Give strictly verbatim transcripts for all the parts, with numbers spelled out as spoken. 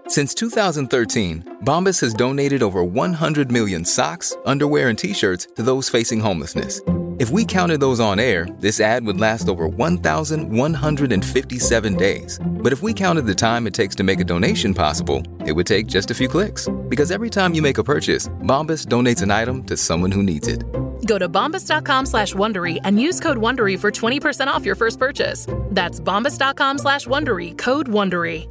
Since two thousand thirteen, Bombas has donated over one hundred million socks, underwear, and T-shirts to those facing homelessness. If we counted those on air, this ad would last over one thousand one hundred fifty-seven days. But if we counted the time it takes to make a donation possible, it would take just a few clicks. Because every time you make a purchase, Bombas donates an item to someone who needs it. Go to bombas.com slash Wondery and use code Wondery for twenty percent off your first purchase. That's bombas.com slash Wondery, code Wondery.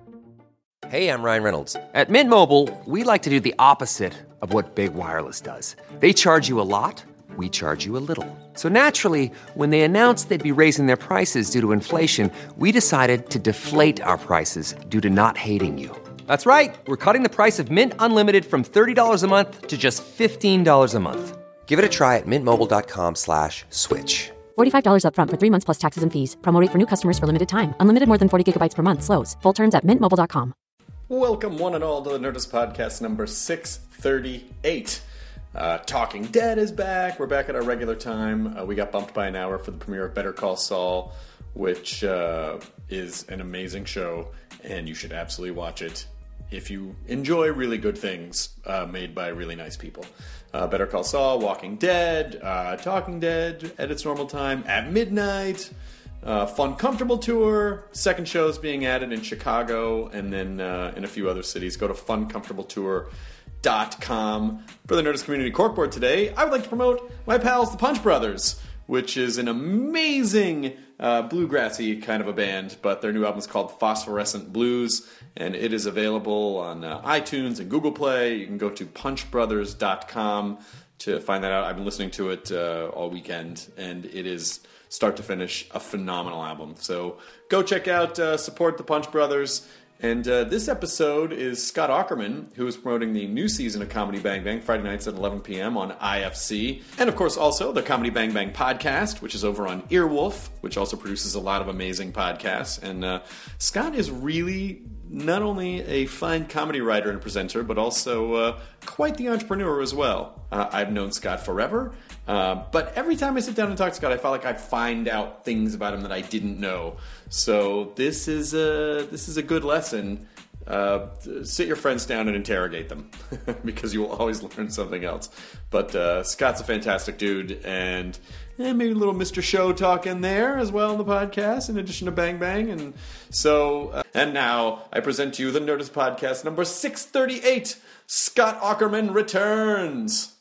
Hey, I'm Ryan Reynolds. At Mint Mobile, we like to do the opposite of what Big Wireless does. They charge you a lot, we charge you a little. So naturally, when they announced they'd be raising their prices due to inflation, we decided to deflate our prices due to not hating you. That's right. We're cutting the price of Mint Unlimited from thirty dollars a month to just fifteen dollars a month. Give it a try at mintmobile.com slash switch. forty-five dollars up front for three months plus taxes and fees. Promo rate for new customers for limited time. Unlimited more than forty gigabytes per month. Slows full terms at mint mobile dot com. Welcome one and all to the Nerdist Podcast number six thirty-eight. Uh, Talking Dead is back. We're back at our regular time. Uh, we got bumped by an hour for the premiere of Better Call Saul, which uh, is an amazing show, and you should absolutely watch it if you enjoy really good things uh, made by really nice people. Uh, Better Call Saul, Walking Dead, uh, Talking Dead at its normal time, at midnight. Uh, Fun Comfortable Tour. Second show's being added in Chicago and then uh, in a few other cities. Go to fun comfortable tour dot com. For the Nerdist Community Corkboard today, I would like to promote my pals, the Punch Brothers, which is an amazing uh, bluegrassy kind of a band, but their new album is called Phosphorescent Blues, and it is available on uh, iTunes and Google Play. You can go to punch brothers dot com to find that out. I've been listening to it uh, all weekend, and it is start to finish a phenomenal album. So go check out uh, Support the Punch Brothers. And uh, this episode is Scott Aukerman, who is promoting the new season of Comedy Bang Bang, Friday nights at eleven p.m. on I F C. And of course also the Comedy Bang Bang podcast, which is over on Earwolf, which also produces a lot of amazing podcasts. And uh, Scott is really not only a fine comedy writer and presenter, but also uh, quite the entrepreneur as well. Uh, I've known Scott forever, uh, but every time I sit down and talk to Scott, I felt like I find out things about him that I didn't know. So this is a, this is a good lesson. Uh, sit your friends down and interrogate them because you will always learn something else. But uh, Scott's a fantastic dude, and eh, maybe a little Mister Show talk in there as well in the podcast, in addition to Bang Bang. And so, uh, and now I present to you the Nerdist Podcast number six thirty-eight. Scott Aukerman returns.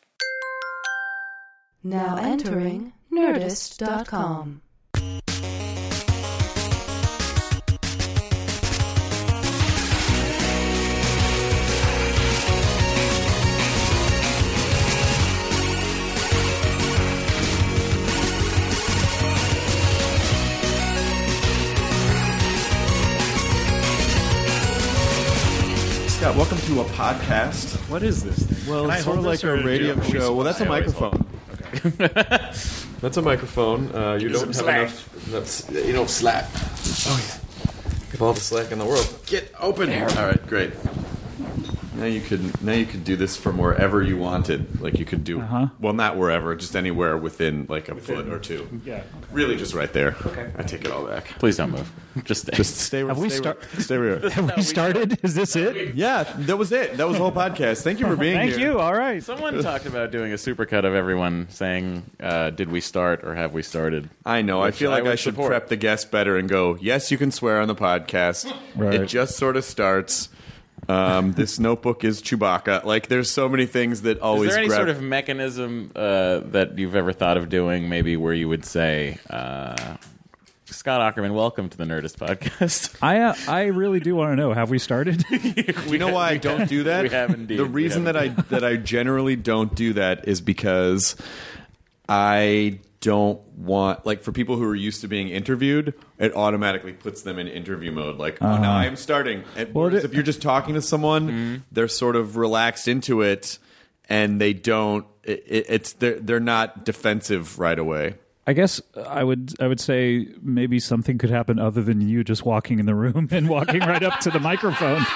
Now entering Nerdist dot com. Scott, welcome to a podcast. What is this thing? Well, Can it's I sort of hold like this, or a do- radio are we show. Well, that's a supposed- I always microphone. Okay. That's a microphone. Uh, you Give don't have some slack. enough. That's, you don't slack. Oh yeah. Give all the slack in the world. Get open. All right, great. Now you could now you could do this from wherever you wanted. Like you could do Uh-huh. well, not wherever, just anywhere within like a foot or two. Yeah. Okay. Really, just right there. Okay. I take it all back. Please don't move. Just stay. Just stay. Have we stay, start- Stay where you are. Have we started? Is this it? Yeah, that was it. That was the whole podcast. Thank you for being Thank here. you. All right. Someone talked about doing a supercut of everyone saying, uh, "Did we start or have we started?" I know. I Which feel like I I, would should support. prep the guest better and go, yes, you can swear on the podcast. Right. It just sort of starts. Um, this notebook is Chewbacca. Like, there's so many things that always Is there any grab... sort of mechanism uh, that you've ever thought of doing, maybe where you would say, uh, Scott Aukerman, welcome to the Nerdist Podcast? I uh, I really do want to know. Have we started? You know why I don't do that? We have indeed. The We reason have that I indeed. that I generally don't do that is because I don't want, like, for people who are used to being interviewed, it automatically puts them in interview mode. Like, oh, now I am starting. And Well, whereas it- if you're just talking to someone, Mm-hmm. they're sort of relaxed into it, and they don't. It, it, it's they're they're not defensive right away. I guess I would I would say maybe something could happen other than you just walking in the room and walking right up to the microphone.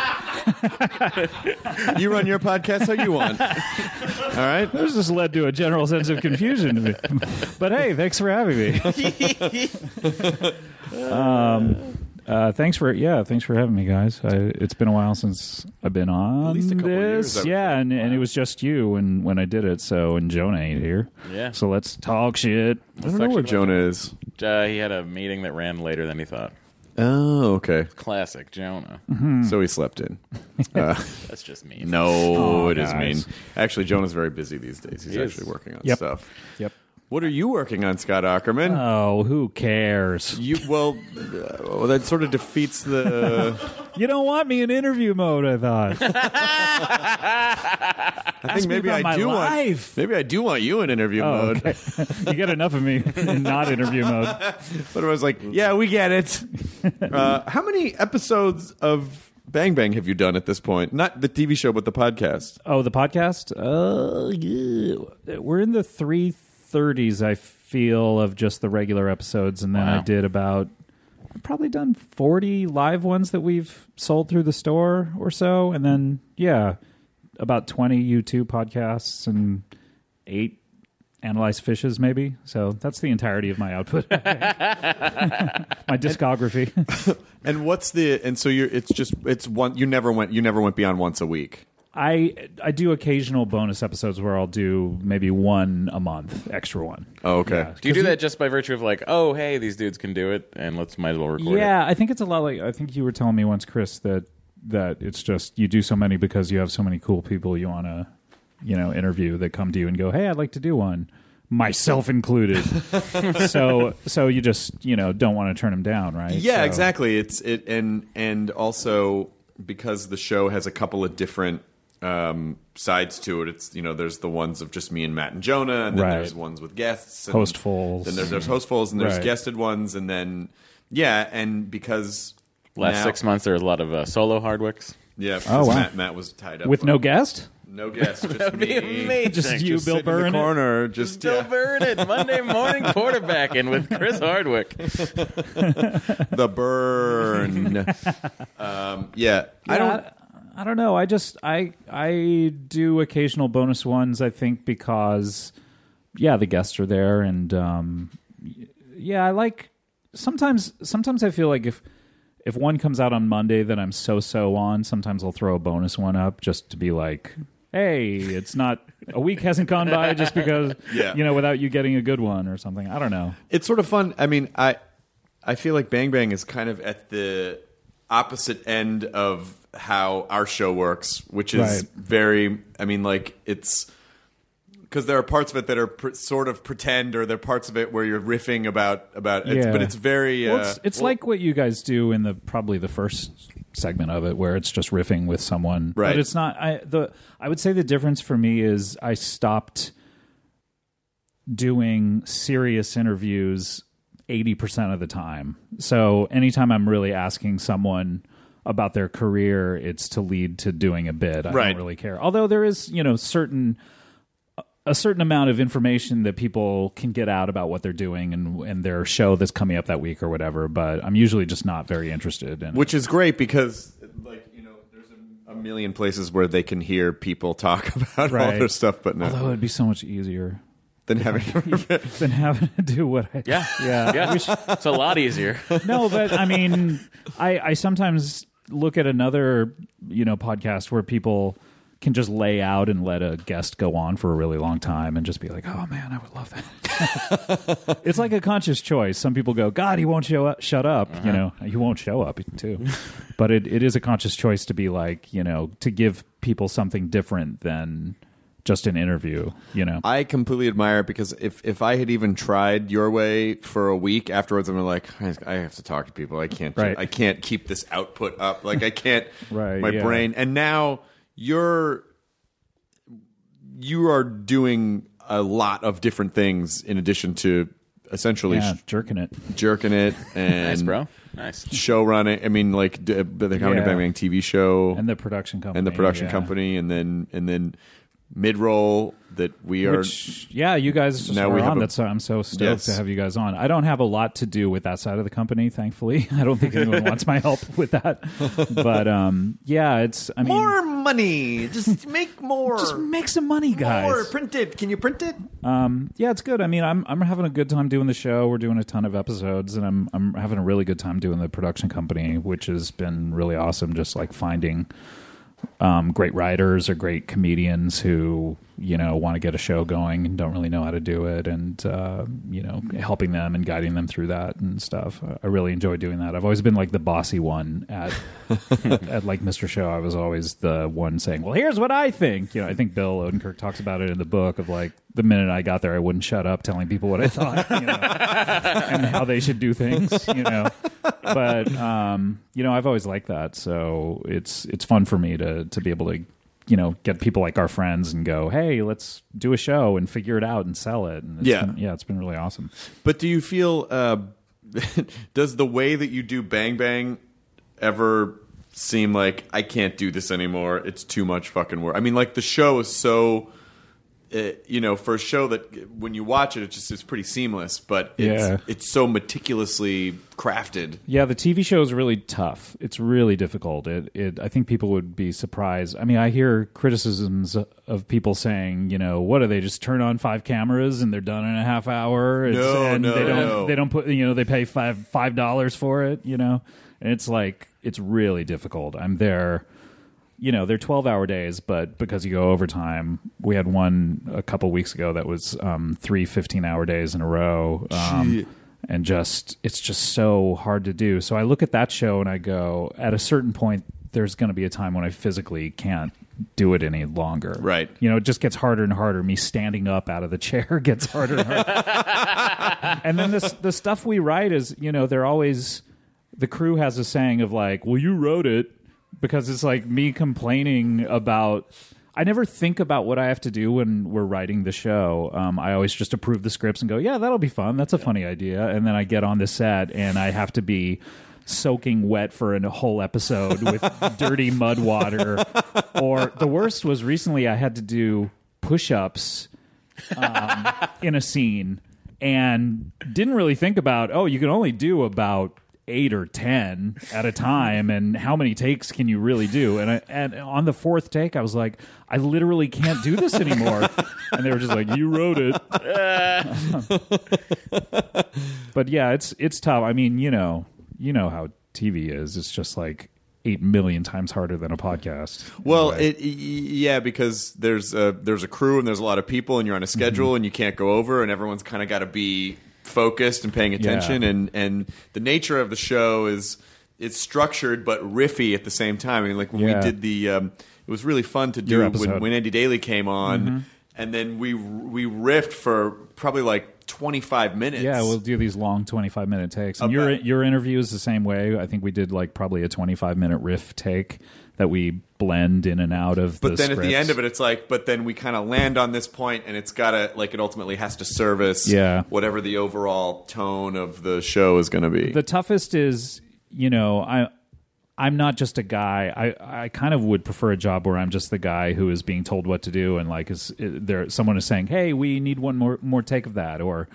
You run your podcast how you want. All right. This just led to a general sense of confusion to me. But hey, thanks for having me. um, Uh, thanks for yeah, thanks for having me, guys. I, it's been a while since I've been on At least a couple this. years, I would yeah, say. and, and it was just you when, when I did it. So and Jonah ain't here. Yeah. So let's talk shit. I don't know where Jonah is. Uh, he had a meeting that ran later than he thought. Oh, okay. Classic Jonah. So he slept in. Uh, That's just mean. no, Oh, it is guys. mean. Actually, Jonah's very busy these days. He's He is. actually working on Yep. stuff. Yep. What are you working on, Scott Ackerman? Oh, who cares? you well, uh, well, that sort of defeats the. You don't want me in interview mode, I thought. I think me maybe about I my do life. want. Maybe I do want you in interview Oh, mode. okay. You get enough of me in not interview mode. But I was like, yeah, we get it. Uh, how many episodes of Bang Bang have you done at this point? Not the T V show, but the podcast. Oh, the podcast? Uh, yeah. We're in the three thirties, I feel, of just the regular episodes. And then Wow. I did about, I've probably done forty live ones that we've sold through the store or so. And then, yeah, about twenty YouTube podcasts and eight Analyze Fishes, maybe. So that's the entirety of my output. My discography. And what's the? And so you're. It's just. It's one. You never went. You never went beyond once a week. I I do occasional bonus episodes where I'll do maybe one a month, extra one. Oh, okay. Yeah. Do you do that just by virtue of like, oh, hey, these dudes can do it, and let's might as well record it? Yeah, I think it's a lot like I think you were telling me once, Chris, that that it's just you do so many because you have so many cool people you want to, you know, interview that come to you and go, hey, I'd like to do one, myself included. so so you just you know don't want to turn them down, right? Yeah, So- exactly. It's it, and and also because the show has a couple of different um, sides to it. It's you know there's the ones of just me and Matt and Jonah, and then Right. there's ones with guests, and Hostfuls. Then there's there's hostfuls, and there's Right. guested ones, and then yeah, and because Last now- six months, there was a lot of uh, solo Hardwicks. yeah, because wow. Matt Matt was tied up with on- no guest, no guest, just That'd be me. amazing. just you, Just Bill sit Burr, in in the it? corner, just Bill yeah. Burnett, Monday morning quarterbacking with Chris Hardwick. the burn. um, yeah, I Yeah, don't. I don't know. I just I I do occasional bonus ones. I think because yeah, the guests are there, and um, y- yeah, I like sometimes. Sometimes I feel like if if one comes out on Monday that I'm so so on, sometimes I'll throw a bonus one up just to be like, hey, it's not a week hasn't gone by just because Yeah. you know without you getting a good one or something. I don't know. It's sort of fun. I mean, I I feel like Bang Bang is kind of at the opposite end of how our show works, which is Right. very. I mean, like it's because there are parts of it that are pr- sort of pretend, or there are parts of it where you're riffing about about. It's, Yeah. but it's very. Well, uh, it's it's like what you guys do in the probably the first segment of it, where it's just riffing with someone. Right. But it's not. I the I would say the difference for me is I stopped doing serious interviews eighty percent of the time. So anytime I'm really asking someone about their career, it's to lead to doing a bit. I Right. don't really care. Although there is, you know, certain a certain amount of information that people can get out about what they're doing and and their show that's coming up that week or whatever. But I'm usually just not very interested in it. which is great because, like you know, there's a, a million places where they can hear people talk about all Right. their stuff, but no, Although it'd be so much easier than having. than having to do what I Yeah, yeah. yeah. It's a lot easier. No, but I mean, I, I sometimes look at another, you know, podcast where people can just lay out and let a guest go on for a really long time and just be like, oh man, I would love that. It's like a conscious choice. Some people go, God, he won't show up, shut up. Uh-huh. You know, he won't show up too. But it, it is a conscious choice to be like, you know, to give people something different than just an interview, you know. I completely admire it because if, if I had even tried your way for a week afterwards, I'm like, I, I have to talk to people. I can't. Right. I can't keep this output up. Like I can't. Right, My yeah. brain. And now you're you are doing a lot of different things in addition to essentially Yeah, sh- jerking it. jerking it and Nice, bro. Nice. show running. I mean, like d- the Comedy Yeah. Bang Bang T V show And the production company. and the production yeah. company, and then and then mid-roll that we are. Which, yeah, you guys now are we have on. a- That's I'm so stoked Yes. to have you guys on. I don't have a lot to do with that side of the company, thankfully. I don't think anyone wants my help with that. But um, yeah, it's. I mean, More money. Just make more. just make some money, guys. More. Print it. Can you print it? Um, yeah, it's good. I mean, I'm I'm having a good time doing the show. We're doing a ton of episodes, and I'm I'm having a really good time doing the production company, which has been really awesome. Just like finding um, great writers or great comedians who you know want to get a show going and don't really know how to do it, and uh, you know helping them and guiding them through that and stuff. I really enjoy doing that. I've always been like the bossy one at at like Mister Show. I was always the one saying, "Well, here's what I think." You know, I think Bill Odenkirk talks about it in the book of like the minute I got there, I wouldn't shut up telling people what I thought, you know, and how they should do things, you know. But um, you know, I've always liked that, so it's it's fun for me to to be able to, you know, get people like our friends and go, hey, let's do a show and figure it out and sell it. And it's Yeah. been, yeah, it's been really awesome. But do you feel? Uh, does the way that you do Bang Bang ever seem like I can't do this anymore? It's too much fucking work. I mean, like the show is so. Uh, you know, for a show that when you watch it, it just it's pretty seamless, but it's, Yeah. it's so meticulously crafted. Yeah, the T V show is really tough. It's really difficult. It, it, I think people would be surprised. I mean, I hear criticisms of people saying, you know, what do they just turn on five cameras and they're done in a half hour? It's, No, and no, they don't, no. They don't put, you know, they pay five five dollars for it. You know, and it's like it's really difficult. I'm there. You know, they're twelve-hour days, but because you go overtime, we had one a couple weeks ago that was um, three fifteen-hour days in a row. Um, and just, it's just so hard to do. So I look at that show and I go, at a certain point, there's going to be a time when I physically can't do it any longer. Right. You know, it just gets harder and harder. Me standing up out of the chair gets harder and harder. And then this, the stuff we write is, you know, they're always, the crew has a saying of like, well, you wrote it. Because it's like me complaining about... I never think about what I have to do when we're writing the show. Um, I always just approve the scripts and go, yeah, that'll be fun. That's a funny idea. And then I get on the set and I have to be soaking wet for a whole episode with dirty mud water. Or the worst was recently I had to do push-ups um, in a scene and didn't really think about, oh, you can only do about... eight or ten at a time, and how many takes can you really do? And I, and on the fourth take, I was like, I literally can't do this anymore. And they were just like, you wrote it. But yeah, it's it's tough. I mean, you know, you know how T V is. It's just like eight million times harder than a podcast. Well, Anyway. it, y- yeah, because there's a, there's a crew and there's a lot of people, and you're on a schedule, and you can't go over, and everyone's kind of got to be focused and paying attention, Yeah. and and the nature of the show is it's structured but riffy at the same time. I mean, like when Yeah. we did the, um, it was really fun to Your do episode. when, when Andy Daly came on, Mm-hmm. and then we we riffed for probably like twenty-five minutes. Yeah, we'll do these long twenty-five minute takes. And your About- your interview is the same way. I think we did like probably a twenty-five minute riff take that we blend in and out of But the then at the scripts. end of it, it's like, but then we kind of land on this point, and it's got to, like, it ultimately has to service Yeah. whatever the overall tone of the show is going to be. The toughest is, you know, I I'm not just a guy. I, I kind of would prefer a job where I'm just the guy who is being told what to do, and like is there someone is saying, "Hey, we need one more more take of that," or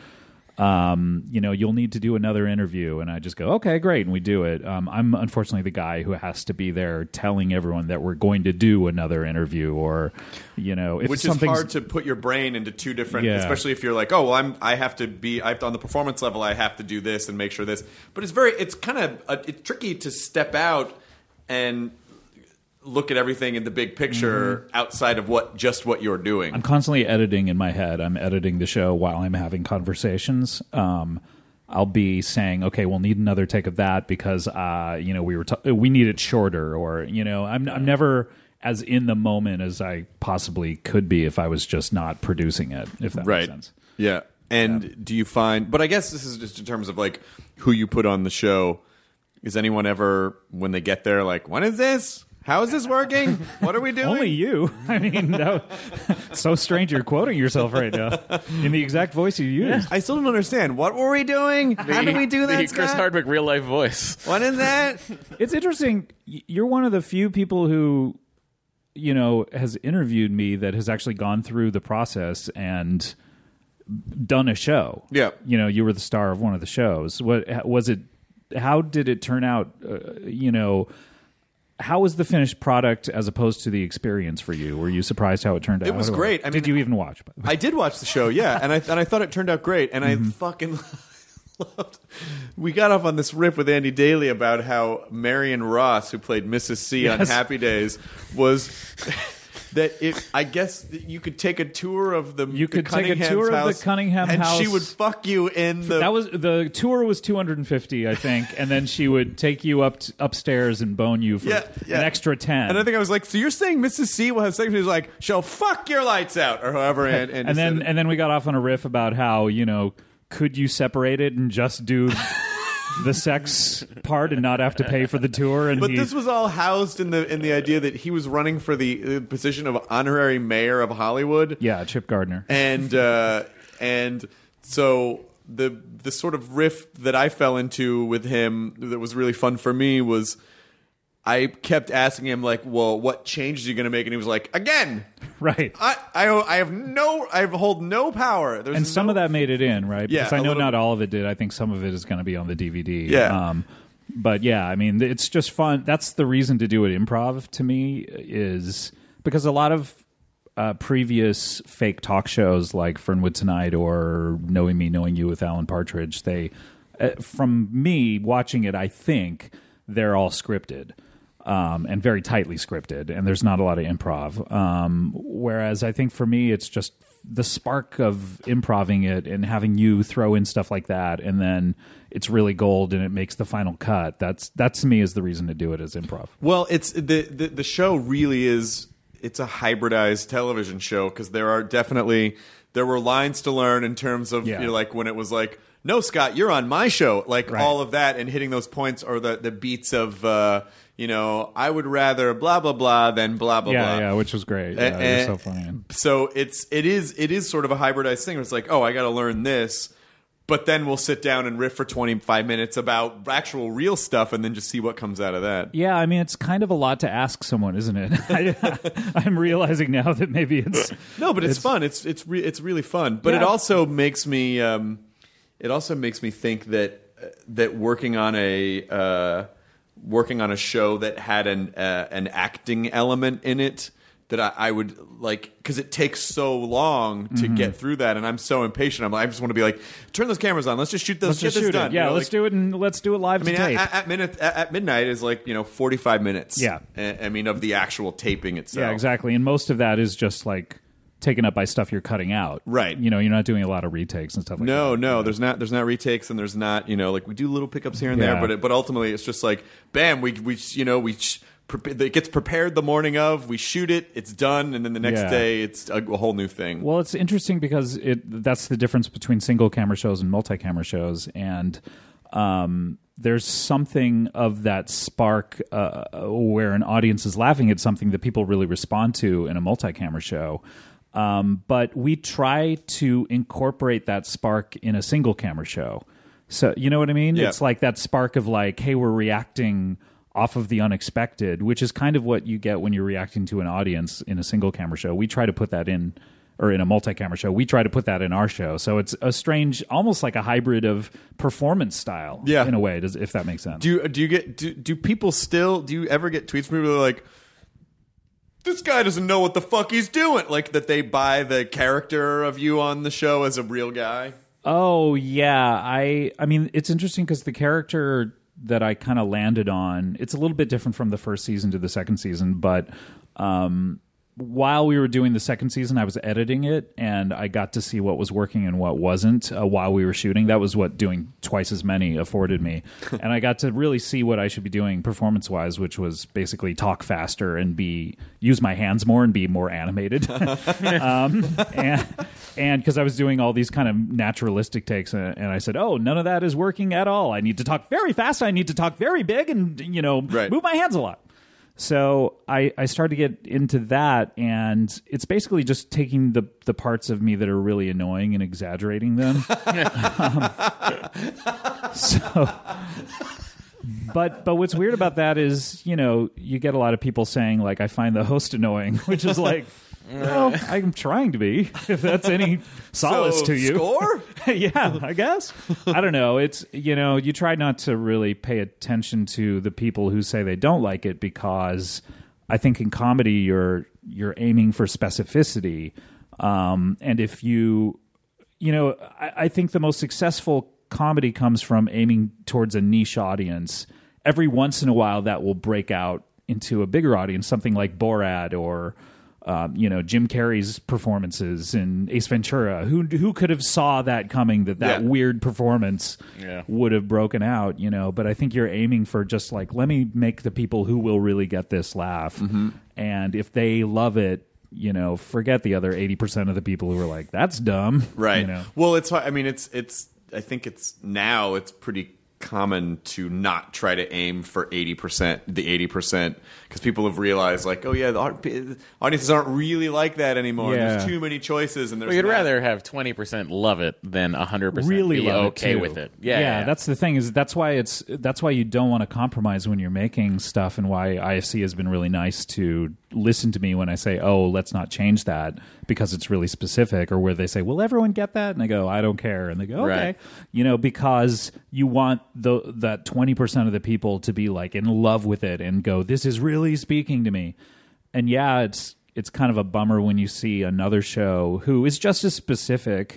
um, you know, you'll need to do another interview, and I just go, "Okay, great," and we do it. Um, I'm unfortunately the guy who has to be there telling everyone that we're going to do another interview, or you know, if Which is something's hard to put your brain into two different, Yeah. especially if you're like, oh, well, I'm, I have to be, I have to, on the performance level, I have to do this and make sure this. But it's very, it's kind of, uh, it's tricky to step out and look at everything in the big picture outside of what just what you're doing. I'm constantly editing in my head. I'm editing the show while I'm having conversations. Um, I'll be saying, "Okay, we'll need another take of that because uh, you know we were t- we need it shorter," or you know, I'm I'm never as in the moment as I possibly could be if I was just not producing it. If that right. makes sense. Yeah. And do you find, but I guess this is just in terms of like who you put on the show. Is anyone ever, when they get there, like, when is this? How is this working? What are we doing? Only you. I mean, that, it's so strange you're quoting yourself right now in the exact voice you used. I still don't understand. What were we doing? How did we do that, The Chris Scott? Hardwick real life voice. What is that? It's interesting. Y- You're one of the few people who you know, has interviewed me that has actually gone through the process and done a show. Yeah. You know, you were the star of one of the shows. What was it? How did it turn out? Uh, you know, how was the finished product as opposed to the experience for you? Were you surprised how it turned out? It was Or- great. I did mean, you even watch? I did watch the show, yeah, and I and I thought it turned out great, and Mm-hmm. I fucking loved. We got off on this riff with Andy Daly about how Marion Ross, who played Missus C on Yes. Happy Days, was that it. I guess that you could take a tour of the You the could take a Cunningham's tour of the house, Cunningham and she house. would fuck you in the. That was the tour was two hundred fifty, I think, and then she would take you up t- upstairs and bone you for Yeah, yeah. an extra ten. And I think I was like, so you're saying Missus C will have sex? He was like, she'll fuck your lights out, or however. And, and, and then said- and then we got off on a riff about how, you know, could you separate it and just do the sex part and not have to pay for the tour? And But he, this was all housed in the in the idea that he was running for the uh, position of honorary mayor of Hollywood. yeah, Chip Gardner. and uh, and so the the sort of riff that I fell into with him that was really fun for me was I kept asking him like, well, what changes are you going to make? And he was like, again, Right. I I, I have no I hold no power. There's And some no- of that made it in, right? Yeah, Because I a know little not bit. all of it did. I think some of it is going to be on the D V D. Yeah. Um, but yeah, I mean, it's just fun. That's the reason to do it improv to me, is because a lot of uh, previous fake talk shows like Fernwood Tonight or Knowing Me, Knowing You with Alan Partridge, they, uh, from me watching it, I think they're all scripted. Um, and very tightly scripted, and there's not a lot of improv. Um, whereas I think for me, it's just the spark of improving it and having you throw in stuff like that, and then it's really gold and it makes the final cut. That's that to me is the reason to do it as improv. Well, it's the the, the show really is. It's a hybridized television show because there are definitely there were lines to learn in terms of Yeah. you know, like when it was like, no, Scott, you're on my show, like Right. all of that and hitting those points or the the beats of uh, you know, I would rather blah blah blah than blah blah yeah, blah. yeah, which was great. Yeah, And- it was so funny. So it's it is it is sort of a hybridized thing where it's like, oh, I got to learn this. But then we'll sit down and riff for twenty-five minutes about actual real stuff and then just see what comes out of that. Yeah, I mean, it's kind of a lot to ask someone, isn't it? I, I'm realizing now that maybe it's No, but it's, fun. It's it's re- it's really fun. But it Yeah. also makes me um, it also makes me think that uh, that working on a uh, working on a show that had an uh, an acting element in it that I, I would like because it takes so long to Mm-hmm. get through that, and I'm so impatient. I'm I just want to be like, turn those cameras on. Let's just shoot this. let's get just this shoot done. it. Yeah, You know, let's like- do it and let's do it live I mean, to at, tape. at, at, minute, at, at midnight is like you know forty-five minutes. Yeah. I, I mean of the actual taping itself. Yeah, exactly. And most of that is just like taken up by stuff you're cutting out. Right. You know, you're not doing a lot of retakes and stuff like No, that. no, there's not. There's not retakes, and there's not. You know, like we do little pickups here and there, Yeah. but it, but ultimately it's just like, bam, we we you know we sh- pre- it gets prepared the morning of, we shoot it, it's done, and then the next Yeah. day it's a, a whole new thing. Well, it's interesting because it that's the difference between single camera shows and multi-camera shows, and um, there's something of that spark uh, where an audience is laughing at something that people really respond to in a multi-camera show. Um, but we try to incorporate that spark in a single camera show. So you know what I mean? Yeah. It's like that spark of like, hey, we're reacting off of the unexpected, which is kind of what you get when you're reacting to an audience in a single camera show. We try to put that in, or in a multi-camera show, we try to put that in our show. So it's a strange, almost like a hybrid of performance style, Yeah. in a way, does, if that makes sense. do you, do you get do, do people still do you ever get tweets from people that are like, this guy doesn't know what the fuck he's doing, like that they buy the character of you on the show as a real guy? Oh yeah, I I mean it's interesting because the character that I kind of landed on, it's a little bit different from the first season to the second season, but um, while we were doing the second season, I was editing it and I got to see what was working and what wasn't uh, while we were shooting. That was what doing twice as many afforded me, and I got to really see what I should be doing performance wise, which was basically talk faster and be use my hands more and be more animated. um, and and because I was doing all these kind of naturalistic takes, and, and I said, "Oh, none of that is working at all. I need to talk very fast. I need to talk very big, and you know, Right. move my hands a lot." So I, I started to get into that, and it's basically just taking the, the parts of me that are really annoying and exaggerating them. um, so, But but what's weird about that is, you know, you get a lot of people saying, like, I find the host annoying, which is like, well, I'm trying to be, if that's any solace So, to you. Score? Yeah, I guess. I don't know. It's, you know, you try not to really pay attention to the people who say they don't like it, because I think in comedy you're you're aiming for specificity. Um, and if you, you know, I, I think the most successful comedy comes from aiming towards a niche audience. Every once in a while that will break out into a bigger audience, something like Borat or um, you know, Jim Carrey's performances in Ace Ventura. Who who could have saw that coming, that that Yeah. weird performance Yeah. would have broken out, you know? But I think you're aiming for just like, let me make the people who will really get this laugh. Mm-hmm. And if they love it, you know, forget the other eighty percent of the people who are like, that's dumb. Right. You know? Well, it's. I mean, it's. It's. I think it's now. It's pretty common to not try to aim for eighty percent, the eighty percent, because people have realized, like, oh yeah, the au- audiences aren't really like that anymore. Yeah. There's too many choices, and there's. Well, you'd not- rather have twenty percent love it than one hundred percent really be love okay it too. with it. Yeah, yeah, yeah. That's the thing, is that's why it's that's why you don't want to compromise when you're making stuff, and why I F C has been really nice to listen to me when I say, oh, let's not change that because it's really specific, or where they say, will everyone get that? And I go, I don't care. And they go, okay. Right. You know, because you want the that twenty percent of the people to be like in love with it and go, this is really speaking to me. And yeah, it's it's kind of a bummer when you see another show who is just as specific,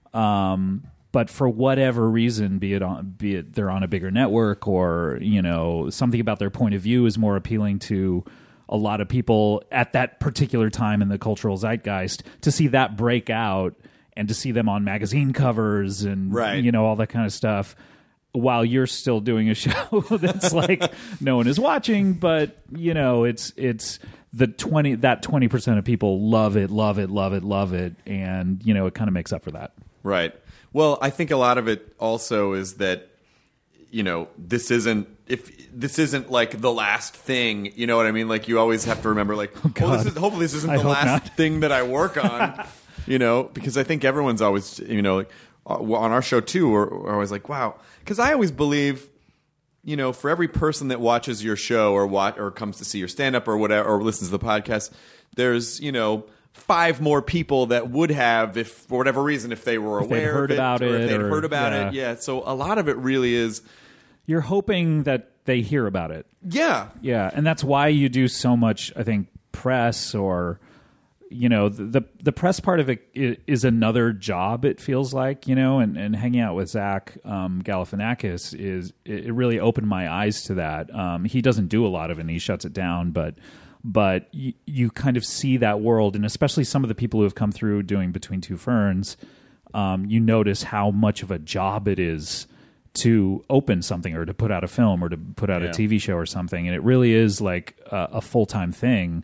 um, but for whatever reason, be it on, be it they're on a bigger network, or you know, something about their point of view is more appealing to a lot of people at that particular time in the cultural zeitgeist, to see that break out and to see them on magazine covers and Right. you know, all that kind of stuff, while you're still doing a show that's like no one is watching, but you know, it's it's the twenty that twenty percent of people love it, love it, love it, love it, and you know, it kind of makes up for that. Right. Well, I think a lot of it also is that, you know, this isn't if this isn't like the last thing. You know what I mean? Like, you always have to remember, like, oh, God. this is, hopefully this isn't I the hope last not. thing that I work on. You know, because I think everyone's always, you know, like uh, on our show too, we're, we're always like, wow. Because I always believe, you know, for every person that watches your show or watch or comes to see your stand up or whatever, or listens to the podcast, there's, you know, five more people that would have, if for whatever reason, if they were If they'd aware heard of it, about or if it, they'd or- heard about yeah. it. Yeah. So a lot of it really is, You're hoping that they hear about it. yeah. Yeah, and that's why you do so much, I think, press, or you know, the the, the press part of it i- is another job, it feels like, you know, and, and hanging out with Zach um, Galifianakis is it it really opened my eyes to that. Um, he doesn't do a lot of it, and he shuts it down, but but you, you kind of see that world, and especially some of the people who have come through doing Between Two Ferns, um, you notice how much of a job it is to open something, or to put out a film, or to put out Yeah. a T V show or something, and it really is like a, a full-time thing.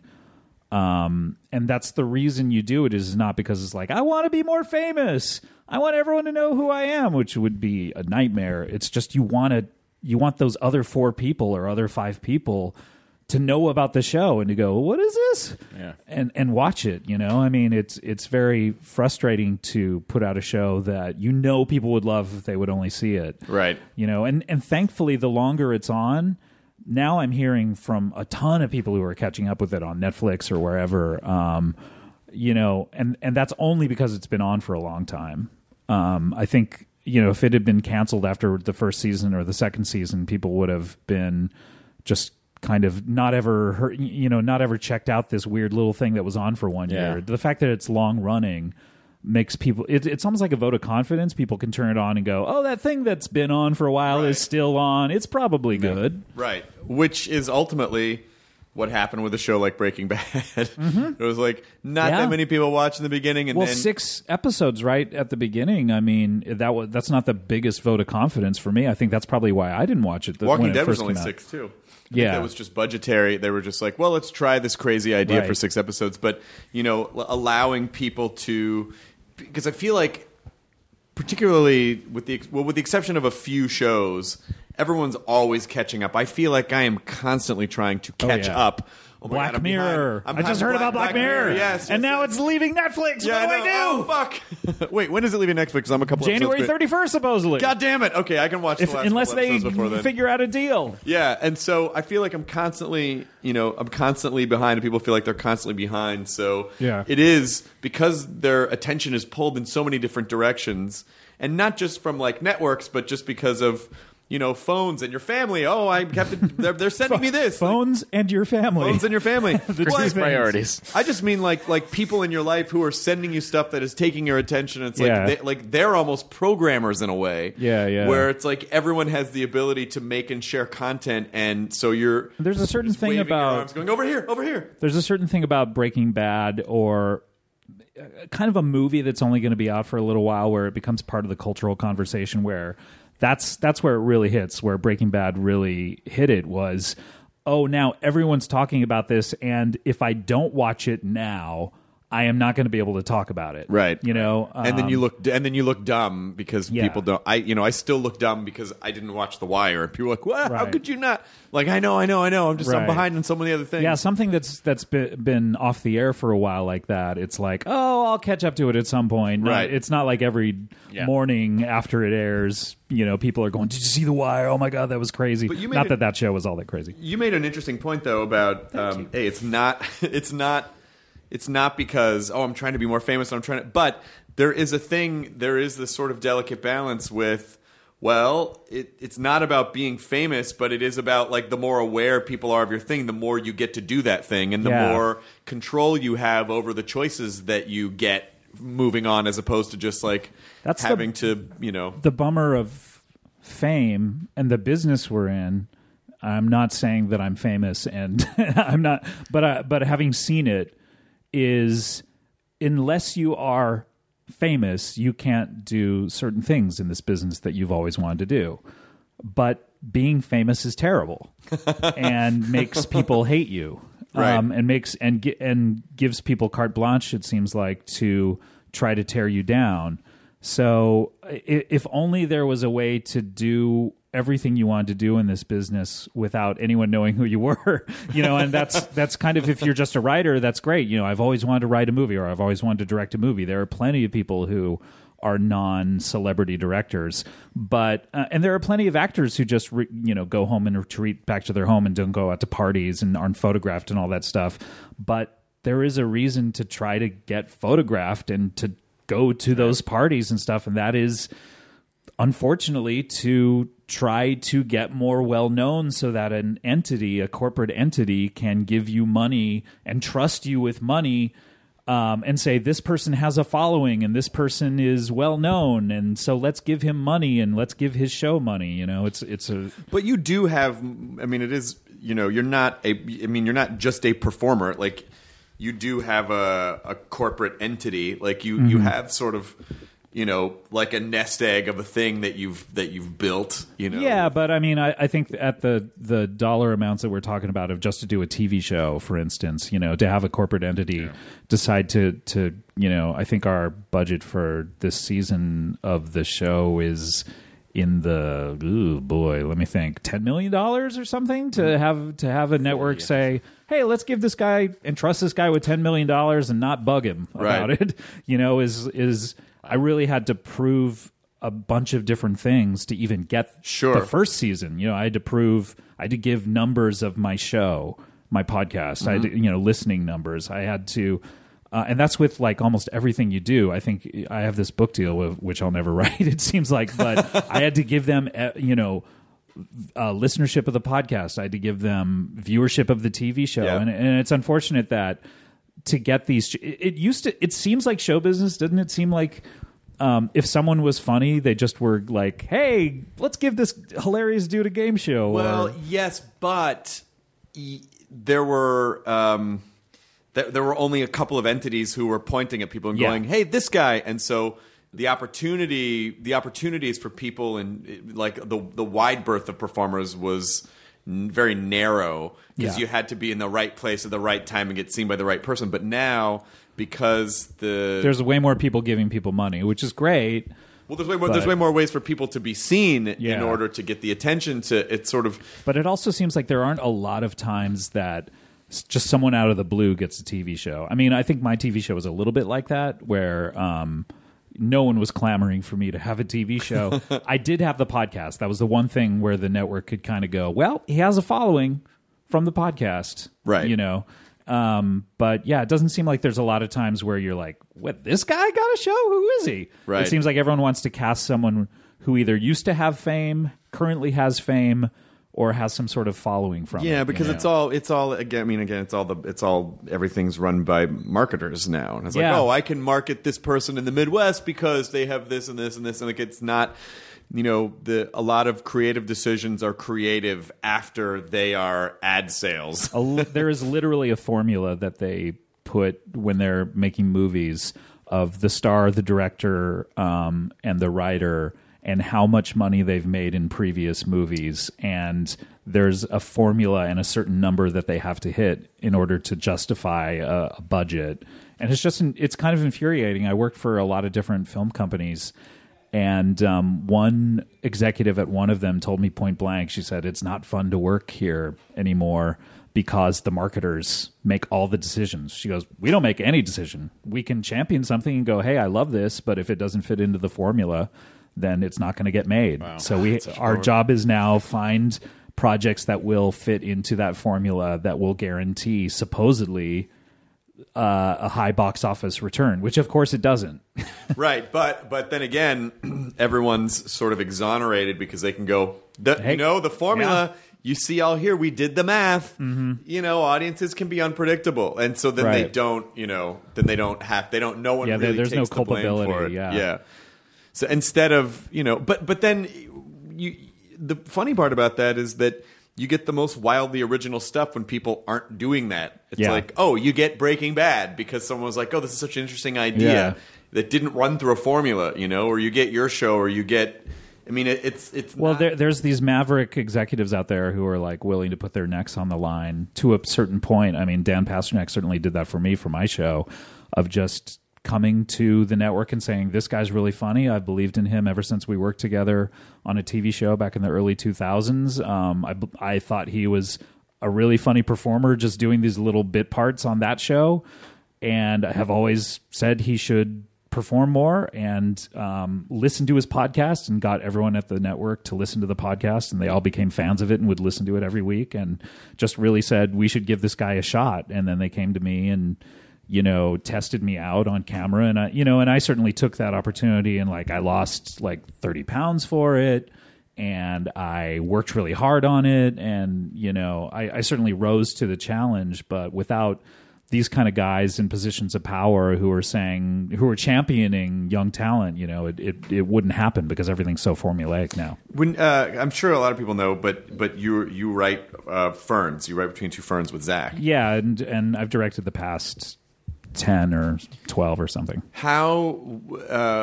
Um, and that's the reason you do it, is not because it's like, I want to be more famous, I want everyone to know who I am, which would be a nightmare. It's just you want to you want those other four people or other five people to know about the show and to go, what is this? Yeah. And and watch it, you know? I mean, it's it's very frustrating to put out a show that you know people would love if they would only see it. Right. You know, and, and thankfully the longer it's on, now I'm hearing from a ton of people who are catching up with it on Netflix or wherever, um, you know, and, and that's only because it's been on for a long time. Um, I think, you know, if it had been canceled after the first season or the second season, people would have been just kind of not ever heard, you know, not ever checked out this weird little thing that was on for one Yeah. year. The fact that it's long running makes people, it, it's almost like a vote of confidence. People can turn it on and go, oh, that thing that's been on for a while Right. is still on. It's probably good. Right. Which is ultimately what happened with a show like Breaking Bad. It was like not Yeah. that many people watched in the beginning, and Well, then six episodes right at the beginning. I mean, that was that's not the biggest vote of confidence for me. I think that's probably why I didn't watch it. The, Walking when it Dead was first only came out. six too. I Yeah. think that was just budgetary. They were just like, well, let's try this crazy idea Right. for six episodes, but you know, l- allowing people to, because I feel like, particularly with the well, with the exception of a few shows, everyone's always catching up. I feel like I am constantly trying to catch yeah. up. Oh my Black God, I'm Mirror. behind. I'm I just behind heard Black, about Black, Black Mirror. Mirror. Yes, and yes, now yes. it's leaving Netflix. Yeah, what do I I, know. do? Oh, fuck. Wait, when is it leaving Netflix? I'm a couple January episodes. thirty-first, supposedly. God damn it. Okay, I can watch If, the last unless couple they episodes before then. figure out a deal. Yeah, and so I feel like I'm constantly, you know, I'm constantly behind, and people feel like they're constantly behind. So Yeah. it is because their attention is pulled in so many different directions, and not just from like networks, but just because of, you know, phones and your family. Oh, I have to. They're, they're sending me this. Phones and your family. Phones and your family. The Well, two I- things. Priorities. I just mean like like people in your life who are sending you stuff that is taking your attention. It's like Yeah. they, like they're almost programmers in a way. Yeah, yeah. Where it's like everyone has the ability to make and share content, and so you're There's a certain just thing waving your about arms, going over here, over here. There's a certain thing about Breaking Bad or uh, kind of a movie that's only going to be out for a little while where it becomes part of the cultural conversation where that's that's where it really hits, where Breaking Bad really hit it was, oh, now everyone's talking about this, and if I don't watch it now, I am not going to be able to talk about it. Right. You know? And then Um, you look, and then you look dumb because Yeah. people don't. I, you know, I still look dumb because I didn't watch The Wire. And people are like, well, how Right. could you not? Like, I know, I know, I know. I'm just, I'm Right. behind on so many other things. Yeah, something that's that's been, been off the air for a while like that. It's like, oh, I'll catch up to it at some point. No, Right. It's not like every Yeah. morning after it airs, you know, people are going, "Did you see The Wire? Oh my god, that was crazy." But you made Not it- that that show was all that crazy. You made an interesting point though about um, hey, it's not, it's not, it's not because oh, I'm trying to be more famous. I'm trying to, but there is a thing. There is this sort of delicate balance with. Well, it, it's not about being famous, but it is about like the more aware people are of your thing, the more you get to do that thing, and the Yeah. more control you have over the choices that you get moving on, as opposed to just like That's the- having to, you know. The bummer of fame and the business we're in. I'm not saying that I'm famous, and I'm not, but uh, but having seen it, is unless you are famous, you can't do certain things in this business that you've always wanted to do. But being famous is terrible and makes people hate you, Right. um, and makes and gi- and gives people carte blanche. It seems like to try to tear you down. So i- if only there was a way to do everything you wanted to do in this business without anyone knowing who you were, you know, and that's that's kind of, if you're just a writer, that's great. You know, I've always wanted to write a movie, or I've always wanted to direct a movie. There are plenty of people who are non-celebrity directors, but uh, and there are plenty of actors who just re, you know go home and retreat back to their home and don't go out to parties and aren't photographed and all that stuff. But there is a reason to try to get photographed and to go to those parties and stuff, and that is unfortunately to try to get more well known so that an entity, a corporate entity, can give you money and trust you with money, um, and say, this person has a following and this person is well known, and so let's give him money and let's give his show money. You know, it's it's a But you do have, I mean, it is, you know, you're not a, I mean, you're not just a performer. Like, you do have a, a corporate entity. Like, you, you have sort of, you know, like a nest egg of a thing that you've, that you've built, you know. Yeah, but I mean, I, I think at the the dollar amounts that we're talking about of just to do a T V show, for instance, you know, to have a corporate entity decide to to you know, I think our budget for this season of the show is in the ooh, boy, let me think, ten million dollars or something to have to have a network say, hey, let's give this guy and trust this guy with ten million dollars and not bug him about Right. it. You know, is is I really had to prove a bunch of different things to even get Sure. the first season. You know, I had to prove, I had to give numbers of my show, my podcast. I had to, you know, listening numbers. I had to, uh, and that's with like almost everything you do. I think I have this book deal with, which I'll never write, it seems like, but I had to give them, uh, you know, uh, listenership of the podcast. I had to give them viewership of the T V show. Yeah. And, and it's unfortunate that to get these, it, it used to, it seems like show business, doesn't it seem like, Um, if someone was funny, they just were like, hey, let's give this hilarious dude a game show. Well, or, yes, but y- there were um, th- there were only a couple of entities who were pointing at people and Yeah. going, "Hey, this guy," and so the opportunity the opportunities for people and like the the wide berth of performers was n- very narrow because Yeah. you had to be in the right place at the right time and get seen by the right person. But now, because the there's way more people giving people money, which is great. Well, there's way more. But- there's way more ways for people to be seen in Yeah. order to get the attention. To it's sort of. But it also seems like there aren't a lot of times that s- just someone out of the blue gets a T V show. I mean, I think my T V show was a little bit like that, where um, no one was clamoring for me to have a T V show. I did have the podcast. That was the one thing where the network could kind of go, well, he has a following from the podcast, Right. You know. Um, but yeah, it doesn't seem like there's a lot of times where you're like, what, this guy got a show? Who is he? Right. It seems like everyone wants to cast someone who either used to have fame, currently has fame, or has some sort of following from it. Yeah, because you know? it's all it's all again. I mean, again, it's all the it's all everything's run by marketers now, and it's Yeah. like, oh, I can market this person in the Midwest because they have this and this and this, and like it's not. You know, the a lot of creative decisions are creative after they are ad sales. a li- there is literally a formula that they put when they're making movies of the star, the director, um, and the writer, and how much money they've made in previous movies. And there's a formula and a certain number that they have to hit in order to justify a, a budget. And it's just it's kind of infuriating. I worked for a lot of different film companies. And um, one executive at one of them told me point blank, she said, it's not fun to work here anymore because the marketers make all the decisions. She goes, we don't make any decision. We can champion something and go, hey, I love this, but if it doesn't fit into the formula, then it's not going to get made. So we, our job is now find projects that will fit into that formula that will guarantee supposedly uh, a high box office return, which of course it doesn't. Right, but but then again, everyone's sort of exonerated because they can go, the, Hey, you know, the formula, yeah. you see all here, we did the math. Mm-hmm. You know, audiences can be unpredictable. And so then they Right. don't, you know, then they don't have, they don't, no one Yeah, there- really there's no takes the blame culpability, for it. yeah. Yeah. So instead of, you know, but but then you, the funny part about that is that you get the most wildly original stuff when people aren't doing that. It's Yeah. like, oh, you get Breaking Bad because someone was like, oh, this is such an interesting idea Yeah. that didn't run through a formula, you know, or you get your show, or you get. I mean, it, it's it's. Well, not, there, there's these maverick executives out there who are like willing to put their necks on the line to a certain point. I mean, Dan Pasternak certainly did that for me for my show, of just coming to the network and saying, this guy's really funny. I've believed in him ever since we worked together on a T V show back in the early two thousands. Um, I, I thought he was a really funny performer just doing these little bit parts on that show. And I have always said he should perform more, and um, listen to his podcast, and got everyone at the network to listen to the podcast, and they all became fans of it and would listen to it every week, and just really said, we should give this guy a shot. And then they came to me and, you know, tested me out on camera, and I, you know, and I certainly took that opportunity, and like I lost like thirty pounds for it, and I worked really hard on it, and you know, I, I certainly rose to the challenge, but without these kind of guys in positions of power who are saying, who are championing young talent, you know, it, it, it wouldn't happen because everything's so formulaic now. When uh, I'm sure a lot of people know, but but you you write uh, Ferns. You write Between Two Ferns with Zach. Yeah, and and I've directed the past ten or twelve or something. How uh,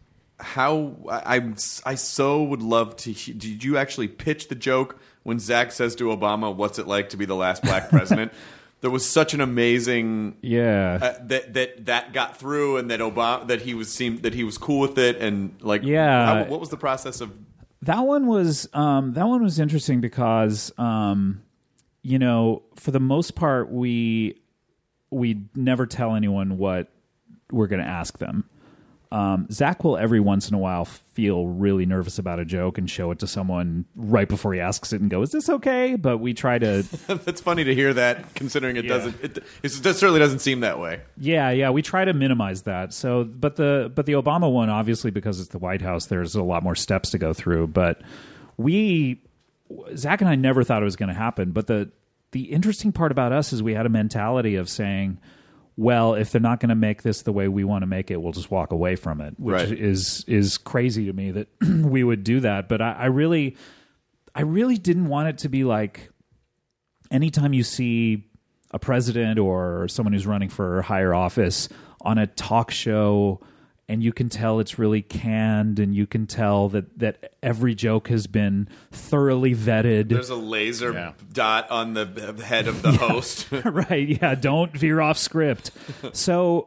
how I I'm- I so would love to. he- Did you actually pitch the joke when Zach says to Obama, "What's it like to be the last black president?" There was such an amazing Yeah. uh, that that that got through, and that Obama that he was seemed that he was cool with it, and like Yeah. how, what was the process of? That one was um, that one was interesting because um, you know, for the most part, we we never tell anyone what we're going to ask them. Um, Zach will every once in a while feel really nervous about a joke and show it to someone right before he asks it and go, "Is this okay?" But we try to. That's funny to hear that, considering it Yeah. doesn't. It, it certainly doesn't seem that way. Yeah, yeah, we try to minimize that. So, but the but the Obama one, obviously, because it's the White House, there's a lot more steps to go through. But we, Zach and I, never thought it was going to happen. But the the interesting part about us is we had a mentality of saying, well, if they're not going to make this the way we want to make it, we'll just walk away from it, which Right. is is crazy to me that we would do that. But I, I really, I really didn't want it to be like anytime you see a president or someone who's running for higher office on a talk show, and you can tell it's really canned, and you can tell that, that every joke has been thoroughly vetted. There's a laser Yeah. dot on the head of the host. Right, yeah, don't veer off script. So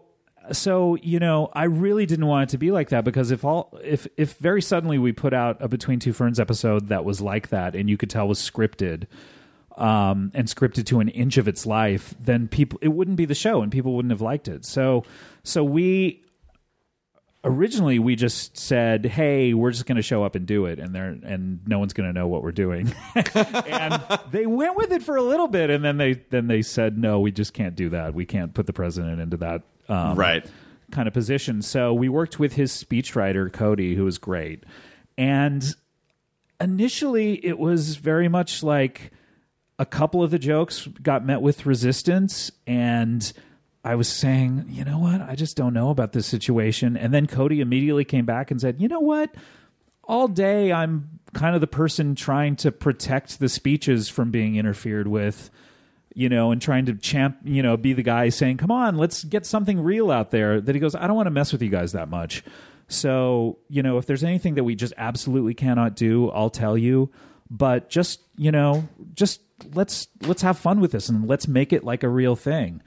so you know, I really didn't want it to be like that, because if all if if very suddenly we put out a Between Two Ferns episode that was like that, and you could tell was scripted, um, and scripted to an inch of its life, then people it wouldn't be the show, and people wouldn't have liked it. So so we. Originally, we just said, "Hey, we're just going to show up and do it, and there, and no one's going to know what we're doing." And they went with it for a little bit, and then they then they said, "No, we just can't do that. We can't put the president into that um, right kind of position." So we worked with his speechwriter Cody, who was great. And initially, it was very much like a couple of the jokes got met with resistance, and I was saying, you know what? I just don't know about this situation. And then Cody immediately came back and said, you know what? All day I'm kind of the person trying to protect the speeches from being interfered with, you know, and trying to champ, you know, be the guy saying, come on, let's get something real out there. That he goes, I don't want to mess with you guys that much. So, you know, if there's anything that we just absolutely cannot do, I'll tell you. But just, you know, just let's let's have fun with this and let's make it like a real thing.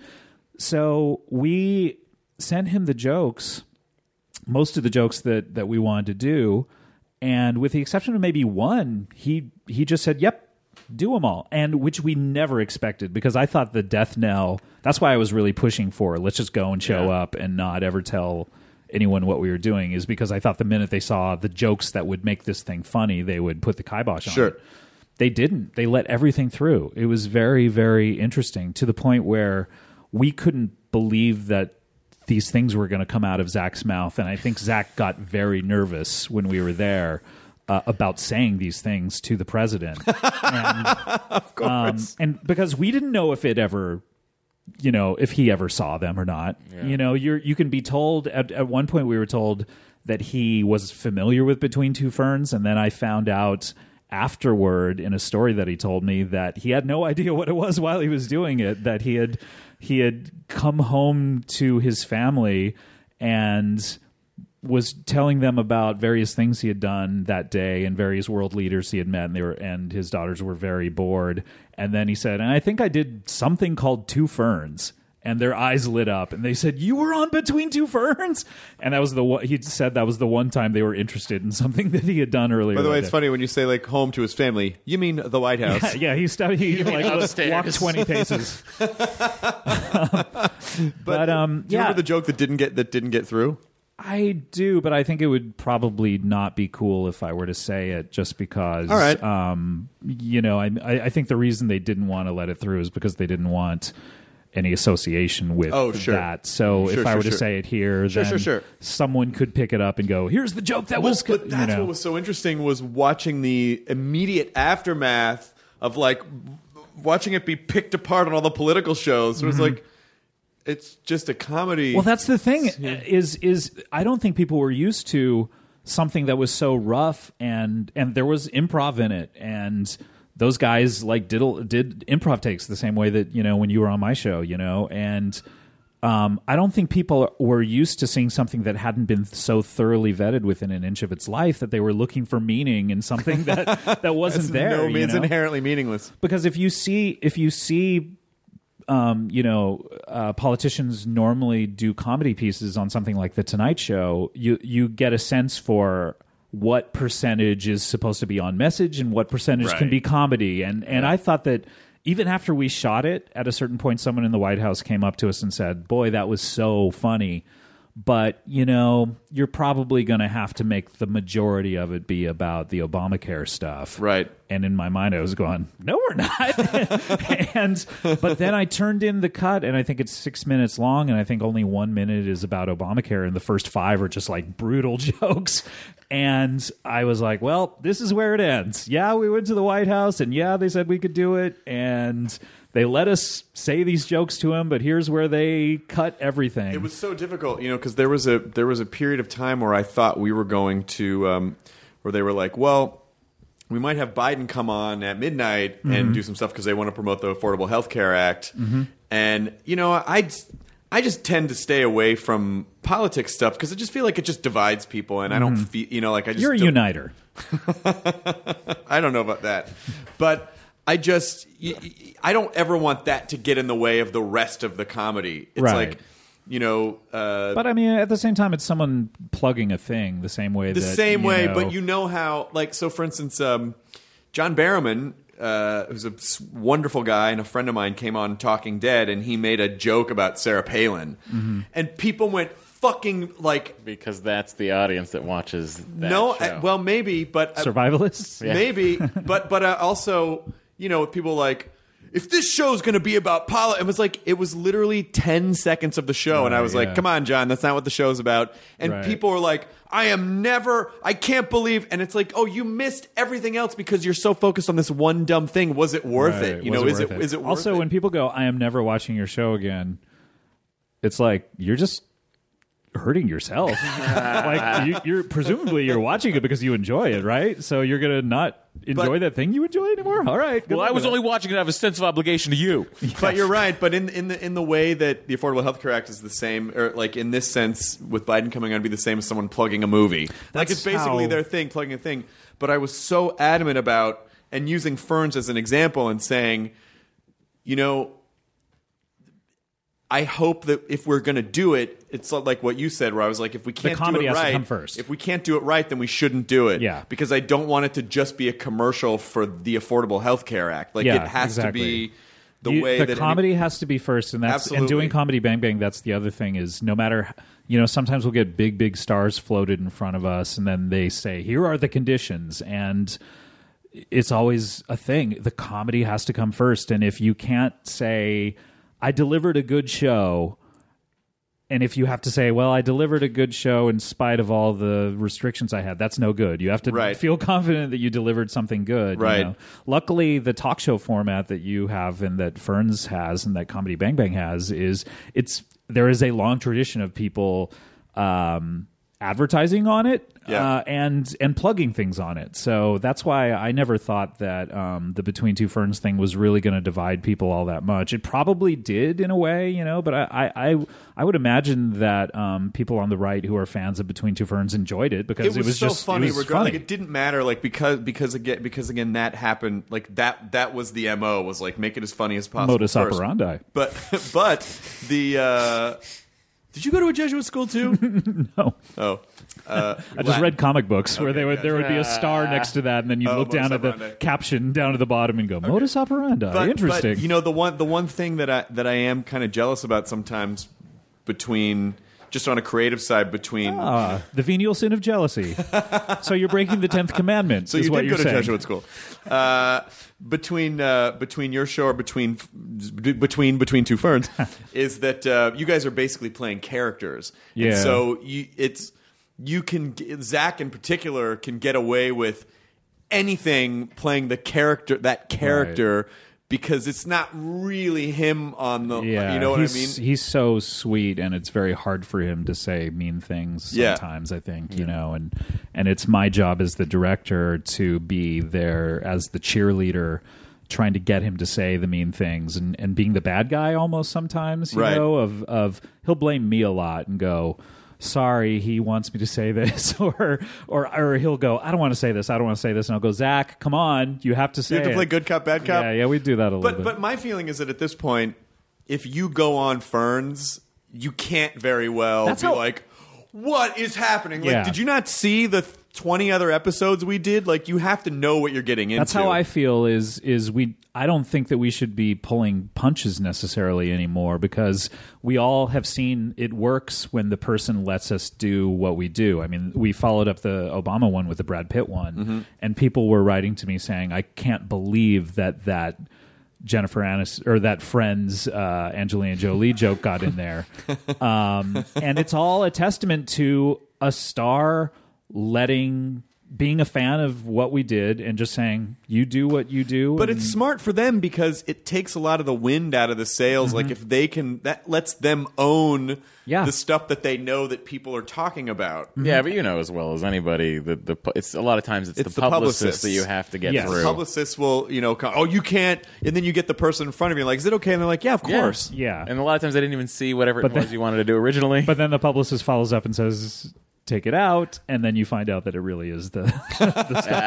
So we sent him the jokes, most of the jokes that, that we wanted to do, and with the exception of maybe one, he he just said, yep, do them all, and which we never expected, because I thought the death knell, that's why I was really pushing for, let's just go and show yeah. up and not ever tell anyone what we were doing, is because I thought the minute they saw the jokes that would make this thing funny, they would put the kibosh on sure. it. They didn't. They let everything through. It was very, very interesting, to the point where we couldn't believe that these things were going to come out of Zach's mouth. And I think Zach got very nervous when we were there uh, about saying these things to the president. And, of course. Um, and because we didn't know if it ever, you know, if he ever saw them or not. Yeah. You know, you're, you can be told, at, at one point we were told that he was familiar with Between Two Ferns. And then I found out afterward in a story that he told me that he had no idea what it was while he was doing it, that he had... He had come home to his family and was telling them about various things he had done that day and various world leaders he had met, and they were, and his daughters were very bored. And then he said, and I think I did something called Two Ferns. And their eyes lit up, and they said, "You were on Between Two Ferns?" And that was the one, he said that was the one time they were interested in something that he had done earlier. By the way, it's day. funny when you say like home to his family, you mean the White House? Yeah, yeah he stopped. He like walked twenty paces. but, but um, do you yeah, remember the joke that didn't get that didn't get through? I do, but I think it would probably not be cool if I were to say it, just because. All right. Um, you know, I I think the reason they didn't want to let it through is because they didn't want any association with oh, sure. that. So sure, if I sure, were to sure. say it here, sure, then sure, sure. someone could pick it up and go, here's the joke that well, was good. But that's you know. what was so interesting, was watching the immediate aftermath of like watching it be picked apart on all the political shows. So mm-hmm. It was like, it's just a comedy. Well, that's the thing is, is I don't think people were used to something that was so rough, and, and there was improv in it, and those guys like did did improv takes the same way that, you know, when you were on my show, you know, and um, I don't think people were used to seeing something that hadn't been so thoroughly vetted within an inch of its life, that they were looking for meaning in something that, that wasn't there. No, you it's know? inherently meaningless. Because if you see, if you see, um, you know, uh, politicians normally do comedy pieces on something like The Tonight Show, you you get a sense for what percentage is supposed to be on message and what percentage right. can be comedy. And and yeah. I thought that even after we shot it, at a certain point, someone in the White House came up to us and said, boy, that was so funny. But, you know, you're probably going to have to make the majority of it be about the Obamacare stuff. Right. And in my mind, I was going, no, we're not. and But then I turned in the cut, and I think it's six minutes long, and I think only one minute is about Obamacare, and the first five are just like brutal jokes. And I was like, well, this is where it ends. Yeah, we went to the White House, and yeah, they said we could do it, and they let us say these jokes to him, but here's where they cut everything. It was so difficult, you know, because there was a there was a period of time where I thought we were going to, um, where they were like, well, we might have Biden come on at midnight mm-hmm. and do some stuff because they want to promote the Affordable Health Care Act. Mm-hmm. And, you know, I I just tend to stay away from politics stuff because I just feel like it just divides people, and mm-hmm. I don't feel, you know, like I just You're a don't, uniter. I don't know about that. But I just, I don't ever want that to get in the way of the rest of the comedy. It's right. like, you know. Uh, but I mean, at the same time, it's someone plugging a thing the same way. The that, same way, know, but you know how, like, so for instance, um, John Barrowman, uh, who's a wonderful guy and a friend of mine, came on Talking Dead, and he made a joke about Sarah Palin, mm-hmm. and people went fucking like because that's the audience that watches. That no, show. Uh, well, maybe, but uh, survivalists, yeah. maybe, but but uh, also, you know, people like. If this show's going to be about politics, it was like it was literally ten seconds of the show, right, and I was yeah. like, "Come on, John, that's not what the show's about." And right. people were like, "I am never, I can't believe," and it's like, "Oh, you missed everything else because you're so focused on this one dumb thing. Was it worth right. it? You was know, it is it, it is it worth also it?" When people go, "I am never watching your show again," it's like you're just hurting yourself. Like you, you're presumably you're watching it because you enjoy it, right? So you're gonna not enjoy but, that thing you enjoy anymore. All right. Well, I was only watching it out of a sense of obligation to you. Yes. But you're right. But in in the in the way that the Affordable Health Care Act is the same, or like in this sense, with Biden coming on, be the same as someone plugging a movie. That's like it's basically how... their thing, plugging a thing. But I was so adamant about and using Ferns as an example and saying, you know. I hope that if we're going to do it, it's like what you said, where I was like, if we can't the comedy do it has right, to come first. if we can't do it right, then we shouldn't do it. Yeah. Because I don't want it to just be a commercial for the Affordable Health Care Act. Like yeah, it has exactly. to be the you, way the that comedy any- has to be first, and that's Absolutely. and doing Comedy Bang Bang. That's the other thing is no matter you know sometimes we'll get big big stars floated in front of us, and then they say here are the conditions and. It's always a thing. The comedy has to come first. And if you can't say, I delivered a good show, and if you have to say, well, I delivered a good show in spite of all the restrictions I had, that's no good. You have to right. feel confident that you delivered something good. Right. You know? Luckily, the talk show format that you have and that Ferns has and that Comedy Bang Bang has is it's there is a long tradition of people um, advertising on it. Yeah. Uh, and and plugging things on it. So that's why I never thought that um, the Between Two Ferns thing was really going to divide people all that much. It probably did in a way, you know, but I I, I would imagine that um, people on the right who are fans of Between Two Ferns enjoyed it because it was, it was so just funny. It was funny. funny. Like it didn't matter, like because because again because again that happened. Like that that was the M O was like make it as funny as possible. Modus first. operandi. But but the. Uh, Did you go to a Jesuit school too? No. Oh. Uh, I just Latin. read comic books where Okay, they would gotcha. there would be a star next to that, and then you Oh, look down modus at the operandi. caption down at the bottom and go modus operandi. But, Interesting. But, you know the one the one thing that I that I am kind of jealous about sometimes between just on a creative side between ah, the venial sin of jealousy. So you're breaking the tenth commandment. so is you what did you're go to saying. Jesuit school. Uh, between uh, between your show or between between between two ferns is that uh, you guys are basically playing characters. Yeah. And so you it's you can Zach in particular can get away with anything playing the character that character. Right. Because it's not really him on the, yeah, you know what I he's, mean? He's so sweet, and it's very hard for him to say mean things sometimes, yeah. I think, you know, and and it's my job as the director to be there as the cheerleader, trying to get him to say the mean things and, and being the bad guy almost sometimes, you right. know, of, of he'll blame me a lot and go, sorry, he wants me to say this, or or or he'll go, I don't want to say this, I don't want to say this, and I'll go, Zach, come on, you have to say You have to it. play good cop, bad cop? Yeah, yeah, we do that a little But bit. but my feeling is that at this point, if you go on Ferns, you can't very well That's be how- like, what is happening? Like, Yeah. did you not see the twenty other episodes we did? Like, you have to know what you're getting into. That's how I feel. Is is we? I don't think that we should be pulling punches necessarily anymore, because we all have seen it works when the person lets us do what we do. I mean, we followed up the Obama one with the Brad Pitt one, Mm-hmm. and people were writing to me saying, "I can't believe that that." Jennifer Aniston or that Friends uh, Angelina Jolie joke got in there, um, and it's all a testament to a star letting being a fan of what we did and just saying you do what you do. But and, it's smart for them because it takes a lot of the wind out of the sails. Mm-hmm. Like if they can, that lets them own Yeah. the stuff that they know that people are talking about. Yeah, but you know as well as anybody, the the pu- it's a lot of times it's, It's the, the publicists, publicists. that you have to get Yes. through. Publicists will, you know, come, oh, you can't, and then you get the person in front of you like, is it okay? And they're like, yeah, of Yeah. course. yeah. And a lot of times I didn't even see whatever But it was then- you wanted to do originally. But then the publicist follows up and says, take it out, and then you find out that it really is the, the stuff.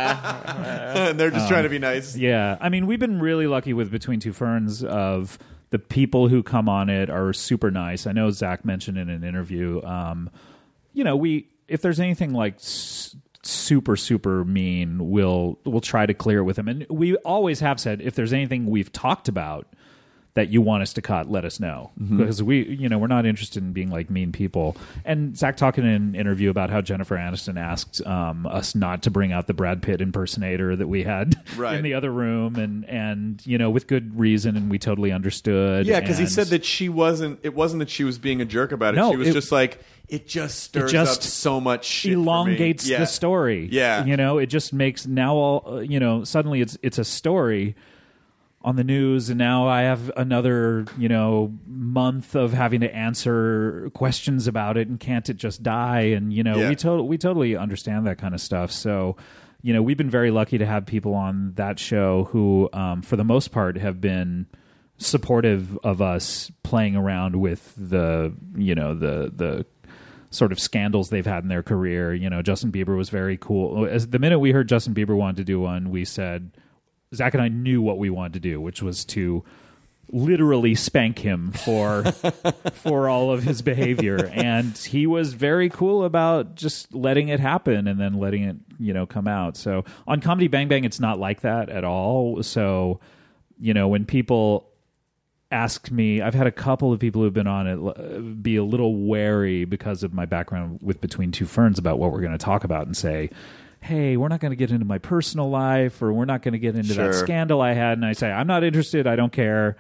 And they're just trying to be nice. Yeah, I mean, we've been really lucky with Between Two Ferns of the people who come on it are super nice. I know Zach mentioned in an interview, um, you know, we if there's anything like s- super super mean, we'll we'll try to clear it with him. And we always have said if there's anything we've talked about that you want us to cut, let us know. Mm-hmm. Because we, you know, we're not interested in being like mean people. And Zach talking in an interview about how Jennifer Aniston asked um, us not to bring out the Brad Pitt impersonator that we had right. in the other room, and and you know, with good reason, and we totally understood. Yeah, because he and, said that she wasn't. It wasn't that she was being a jerk about it. No, she was it, just like it just stirs it just up so much shit. Elongates for me. Yeah. the story. Yeah, you know, it just makes now all uh, you know. Suddenly, it's it's a story on the news, and now I have another, you know, month of having to answer questions about it, and can't it just die? And you know, yeah. we to- we totally understand that kind of stuff. So, you know, we've been very lucky to have people on that show who, um, for the most part, have been supportive of us playing around with the, you know, the the sort of scandals they've had in their career. You know, Justin Bieber was very cool. As the minute we heard Justin Bieber wanted to do one, we said, Zach and I knew what we wanted to do, which was to literally spank him for for all of his behavior. And he was very cool about just letting it happen and then letting it, you know, come out. So on Comedy Bang Bang, it's not like that at all. So, you know, when people ask me, I've had a couple of people who've been on it be a little wary because of my background with Between Two Ferns about what we're going to talk about, and say, hey, we're not going to get into my personal life, or we're not going to get into sure. that scandal I had. And I say, I'm not interested. I don't care.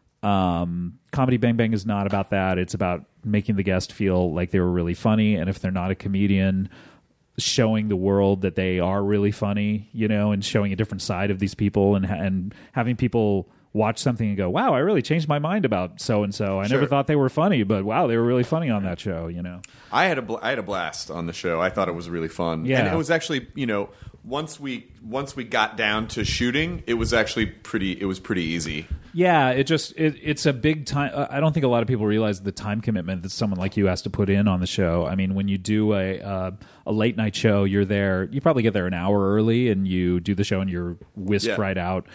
Um, Comedy Bang Bang is not about that. It's about making the guest feel like they were really funny. And if they're not a comedian, showing the world that they are really funny, you know, and showing a different side of these people, and and having people watch something and go, wow, I really changed my mind about so-and-so. I sure. never thought they were funny, but wow, they were really funny on that show, you know? I had a bl- I had a blast on the show. I thought it was really fun. Yeah. And it was actually, you know, once we once we got down to shooting, it was actually pretty it was pretty easy. Yeah, it just it, it's a big time. I don't think a lot of people realize the time commitment that someone like you has to put in on the show. I mean, when you do a uh, a late night show, you're there, you probably get there an hour early, and you do the show and you're whisked yeah. right out.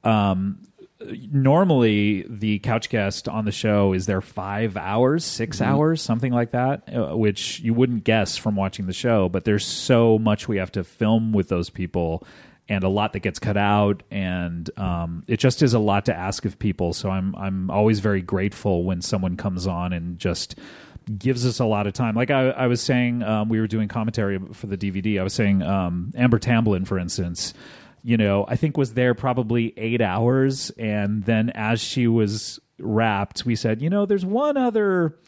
Um Normally, the couch guest on the show is there five hours, six mm-hmm. hours, something like that, uh, which you wouldn't guess from watching the show. But there's so much we have to film with those people, and a lot that gets cut out, and um, it just is a lot to ask of people. So I'm I'm always very grateful when someone comes on and just gives us a lot of time. Like I, I was saying, um, we were doing commentary for the D V D. I was saying um, Amber Tamblyn, for instance, you know, I think was there probably eight hours. And then as she was wrapped, we said, you know, there's one other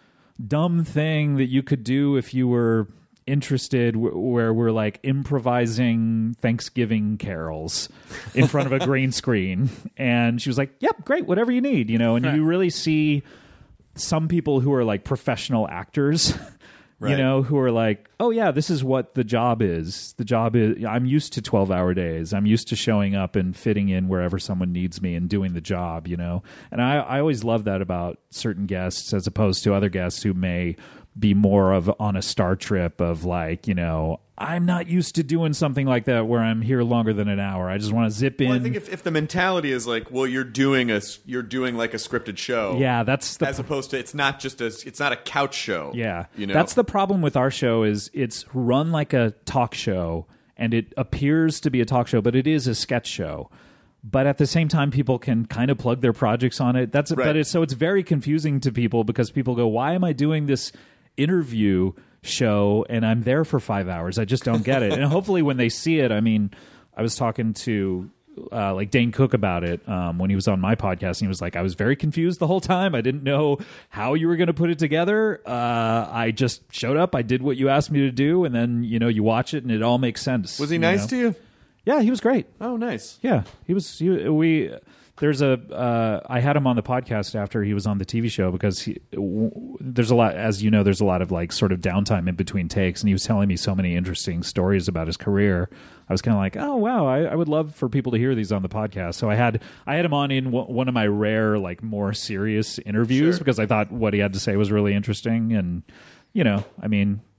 dumb thing that you could do if you were interested, w- where we're like improvising Thanksgiving carols in front of a green screen. And she was like, yep, great, whatever you need, you know, and you really see some people who are like professional actors Right. You know, who are like, oh, yeah, this is what the job is. The job is, I'm used to twelve-hour days. I'm used to showing up and fitting in wherever someone needs me and doing the job, you know. And I, I always love that about certain guests as opposed to other guests who may be more of on a star trip of like, you know, I'm not used to doing something like that where I'm here longer than an hour. I just want to zip in. Well, I think if, if the mentality is like, well, you're doing a you're doing like a scripted show, yeah, that's the as opposed to it's not just a it's not a couch show. Yeah, you know, that's the problem with our show is it's run like a talk show, and it appears to be a talk show, but it is a sketch show. But at the same time, people can kind of plug their projects on it. That's right. But it's so it's very confusing to people because people go, why am I doing this interview show and I'm there for five hours? I just don't get it. And hopefully when they see it, I mean, I was talking to uh, like Dane Cook about it um, when he was on my podcast, and he was like, I was very confused the whole time. I didn't know how you were going to put it together. Uh, I just showed up. I did what you asked me to do. And then, you know, you watch it and it all makes sense. Was he nice know? to you? Yeah, he was great. Oh, nice. Yeah, he was. He, we there's a. Uh, I had him on the podcast after he was on the T V show because he, w- there's a lot, as you know, there's a lot of like sort of downtime in between takes, and he was telling me so many interesting stories about his career. I was kind of like, oh wow, I, I would love for people to hear these on the podcast. So I had I had him on in w- one of my rare like more serious interviews sure. because I thought what he had to say was really interesting, and you know, I mean.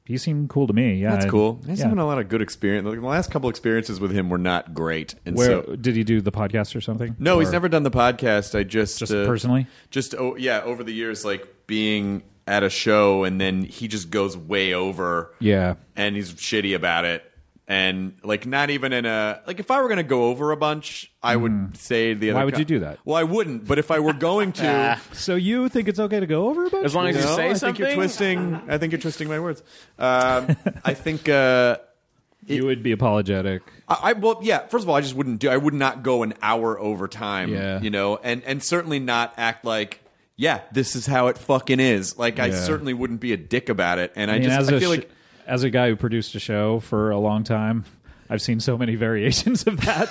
he seemed cool to me. Yeah, That's cool. He's yeah. having a lot of good experience. Like, the last couple experiences with him were not great. And Where so, did he do the podcast or something? no, Or he's never done the podcast. I just just uh, personally. just oh yeah, over the years, like being at a show and then he just goes way over. Yeah. And he's shitty about it. And like not even in a like if I were going to go over a bunch, I would say the other Why would co- you do that? Well, I wouldn't. But if I were going to, So you think it's okay to go over a bunch? As long as you no, say I something. think you're twisting. I think you're twisting my words. Um, I think. Uh, you would be apologetic. I, I well, yeah. First of all, I just wouldn't do. I would not go an hour over time. Yeah. You know, and and certainly not act like. Yeah, this is how it fucking is. Like, I Yeah. certainly wouldn't be a dick about it. And I, I mean, just as I a feel sh- like as a guy who produced a show for a long time, I've seen so many variations of that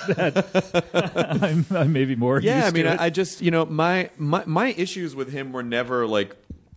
that I'm, I'm maybe more. yeah. used I mean, to it. I, I just you know my, my my issues with him were never like,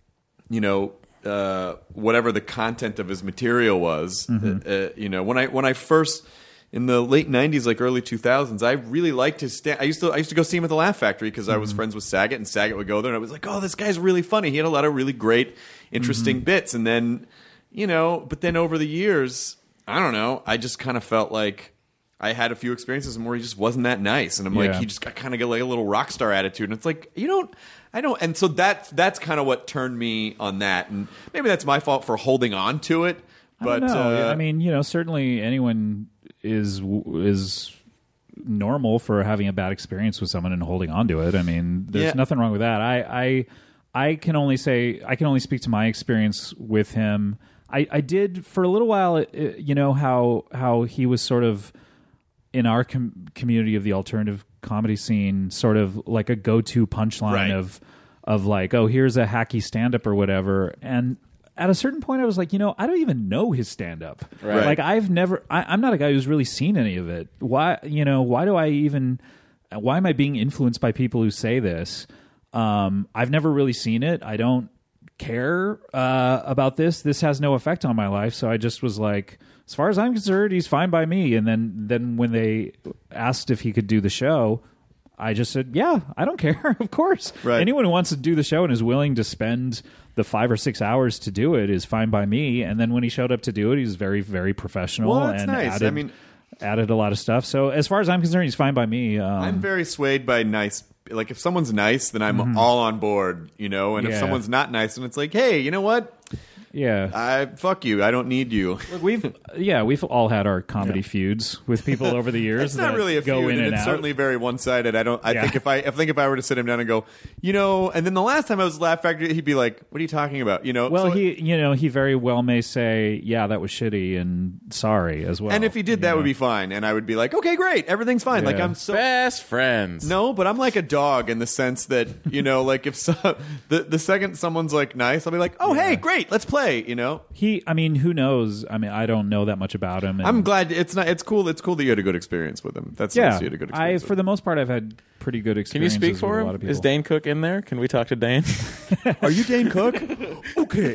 you know, uh, whatever the content of his material was. Mm-hmm. Uh, uh, you know, when I when I first. In the late nineties, like early two thousands, I really liked his stand. I used to I used to go see him at the Laugh Factory because I was friends with Saget, and Saget would go there, and I was like, "Oh, this guy's really funny." He had a lot of really great, interesting Mm-hmm. bits, and then, you know, but then over the years, I don't know, I just kind of felt like I had a few experiences where he just wasn't that nice, and I'm like, Yeah. he just got kind of got like a little rock star attitude, and it's like you don't. I don't, and so that's that's kind of what turned me on that, and maybe that's my fault for holding on to it. But I don't know. uh, I mean, you know, certainly anyone is is normal for having a bad experience with someone and holding on to it. I mean, there's Yeah. nothing wrong with that. I, I I can only say I can only speak to my experience with him. I, I did for a little while. It, it- you know how how he was sort of in our com- community of the alternative comedy scene, sort of like a go-to punchline Right. of of like, oh, here's a hacky stand-up or whatever, and. At a certain point, I was like, you know, I don't even know his stand-up. Right. Like, I've never, I, I'm not a guy who's really seen any of it. Why, you know, why do I even, why am I being influenced by people who say this? Um, I've never really seen it. I don't care uh, about this. This has no effect on my life. So I just was like, as far as I'm concerned, he's fine by me. And then, then when they asked if he could do the show, I just said, yeah, I don't care. Of course. Right. Anyone who wants to do the show and is willing to spend the five or six hours to do it is fine by me. And then when he showed up to do it, he was very, very professional. Well, that's and nice. Added, I mean- added a lot of stuff. So as far as I'm concerned, he's fine by me. Um, I'm very swayed by nice. Like if someone's nice, then I'm all on board, you know. And if Yeah. someone's not nice, then it's like, hey, you know what? yeah. I fuck you. I don't need you. Look, we've yeah, we've all had our comedy feuds with people over the years. It's not that really a go feud, in and and it's out. certainly very one sided. I don't. I Yeah. think if I, I think if I were to sit him down and go, you know, and then the last time I was at Laugh Factory, he'd be like, "What are you talking about?" You know. Well, So- he you know he very well may say, yeah, that was shitty and sorry as well. and if he did, you that know? would be fine, and I would be like, "Okay, great, everything's fine." Like Yeah. I'm so. Best friends. No, but I'm like a dog in the sense that you know, like if so, the the second someone's like nice, I'll be like, "Oh, hey, great, let's play." You know. He, I mean, who knows? I mean, I don't know that much about him. And I'm glad it's not. It's cool. It's cool that you had a good experience with him. That's Yeah, nice you had a good I experience. for the most part, I've had pretty good Can you experiences. speak for with a him? lot of people. Is Dane Cook in there? Can we talk to Dane? Are you Dane Cook? Okay.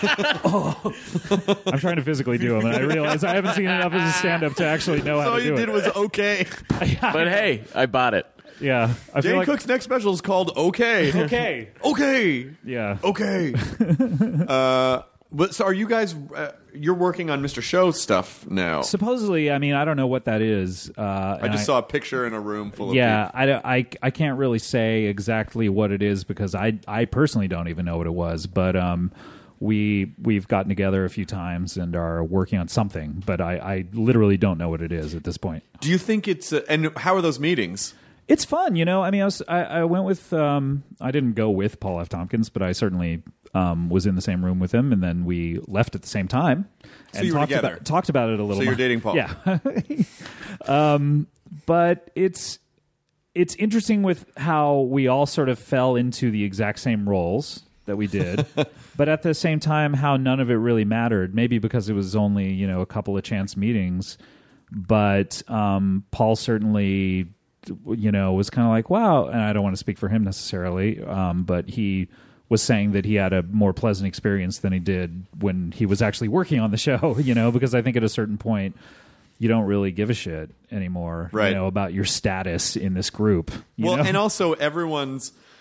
I'm trying to physically do him, and I realize I haven't seen enough of his stand-up to actually know how All to do you it. did was okay. But hey, I bought it. yeah, I feel Dane like Cook's next special is called Okay. okay. Okay. Yeah. Okay. uh, but so are you guys? Uh, you're working on Mister Show stuff now. Supposedly, I mean, I don't know what that is. Uh, I and just saw a picture in a room full of Yeah, people. I, don't- I, I can't really say exactly what it is because I I personally don't even know what it was. But um, we we've gotten together a few times and are working on something. But I, I literally don't know what it is at this point. Do you think it's? Uh, and how are those meetings? It's fun, you know. I mean, I was I, I went with um, I didn't go with Paul F. Tompkins, but I certainly um, was in the same room with him, and then we left at the same time and you were talked together. about talked about it a little. So you're more. dating Paul. Yeah. um, but it's it's interesting with how we all sort of fell into the exact same roles that we did, but at the same time, how none of it really mattered. Maybe because it was only you know a couple of chance meetings, but um, Paul certainly. You know, was kind of like, wow, and I don't want to speak for him necessarily, um, but he was saying that he had a more pleasant experience than he did when he was actually working on the show, you know, because I think at a certain point, you don't really give a shit anymore, Right. you know, about your status in this group. You Well, know? and also everyone's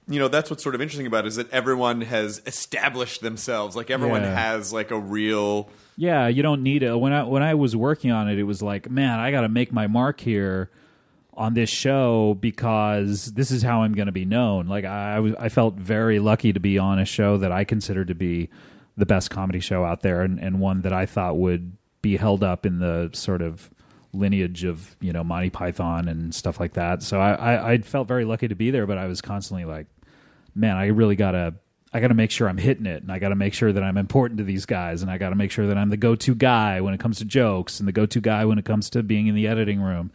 you know, that's what's sort of interesting about it, is that everyone has established themselves. Like everyone Yeah. has like a real. Yeah, you don't need it. When I when I was working on it, it was like, man, I got to make my mark here on this show because this is how I'm going to be known. Like I, I was, I felt very lucky to be on a show that I considered to be the best comedy show out there, and, and one that I thought would be held up in the sort of lineage of, you know, Monty Python and stuff like that. So I, I, I felt very lucky to be there, but I was constantly like, man, I really gotta, I gotta make sure I'm hitting it, and I gotta make sure that I'm important to these guys, and I gotta make sure that I'm the go-to guy when it comes to jokes, and the go-to guy when it comes to being in the editing room,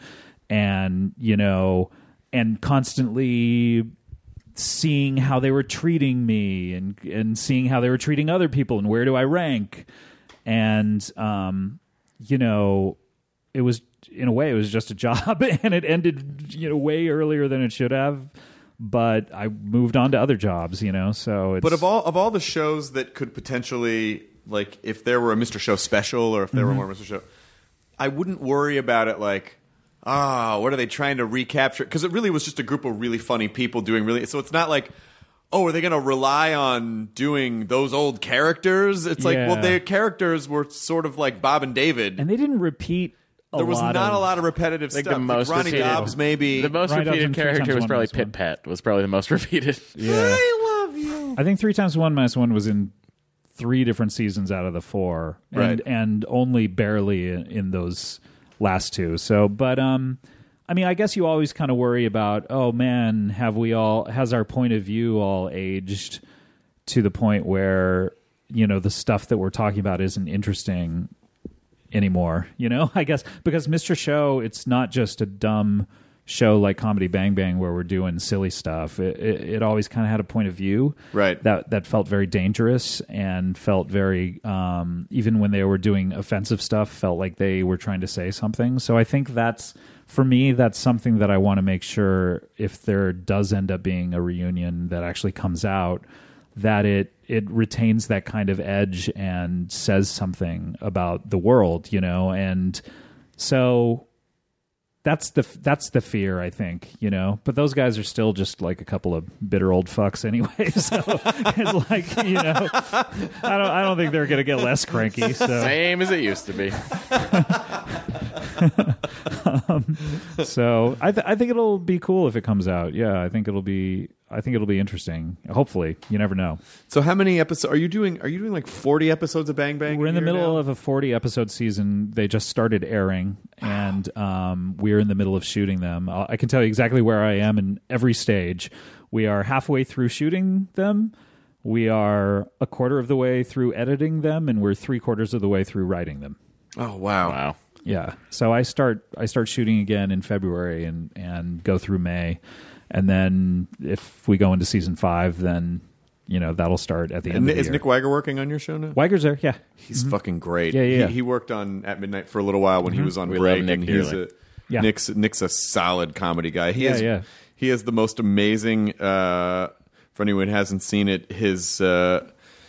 and you know, and constantly seeing how they were treating me, and and seeing how they were treating other people, and where do I rank, and um, you know, it was in a way it was just a job, and it ended, you know, way earlier than it should have. But I moved on to other jobs, you know. So, it's... But of all of all the shows that could potentially, like, if there were a Mister Show special, or if there Mm-hmm. were more Mister Show, I wouldn't worry about it. Like, ah, oh, what are they trying to recapture? Because it really was just a group of really funny people doing really. So it's not like, oh, are they going to rely on doing those old characters? It's like, Yeah. well, their characters were sort of like Bob and David. and they didn't repeat. A there was lot not of, a lot of repetitive Like stuff. the most like Ronnie repeated, Dobbs, maybe. The most Ronnie Dobbs repeated and Three character Times was One probably Minus One. Pit Pat. Was probably the most repeated. Yeah, I love you. I think three times one minus one was in three different seasons out of the four, and Right. and only barely in, in those last two. So, but um, I mean, I guess you always kind of worry about, oh man, have we all has our point of view all aged to the point where, you know, the stuff that we're talking about isn't interesting anymore, you know? I guess because Mister Show, it's not just a dumb show like Comedy Bang Bang where we're doing silly stuff. It, it, it always kind of had a point of view, Right. That that felt very dangerous and felt very, um, even when they were doing offensive stuff, felt like they were trying to say something. So I think that's, for me, that's something that I want to make sure, if there does end up being a reunion that actually comes out, that it it retains that kind of edge and says something about the world, you know. And so that's the that's the fear, I think, you know. But those guys are still just like a couple of bitter old fucks anyway. So it's like, you know, I don't I don't think they're gonna get less cranky. So Same as it used to be. um, so I th- I think it'll be cool if it comes out. Yeah, I think it'll be I think it'll be interesting. Hopefully, you never know. So how many episodes are you doing? Are you doing like forty episodes of Bang Bang? We're in the middle now? of a forty episode season. They just started airing, and um, we're in the middle of shooting them. I'll, I can tell you exactly where I am in every stage. We are halfway through shooting them. We are a quarter of the way through editing them, and we're three quarters of the way through writing them. Oh wow! Wow. Yeah. So I start I start shooting again in February and, and go through May. And then if we go into season five, then, you know, that'll start at the end And of the is year. Nick Weiger working on your show now? Weiger's there, yeah. He's fucking great. Yeah, yeah, yeah. He, he worked on At Midnight for a little while when he was on We break. love Nick and he's dearly. a, Yeah. Nick's Nick's a solid comedy guy. He Yeah, is, yeah. He has the most amazing. Uh, for anyone who hasn't seen it, his uh,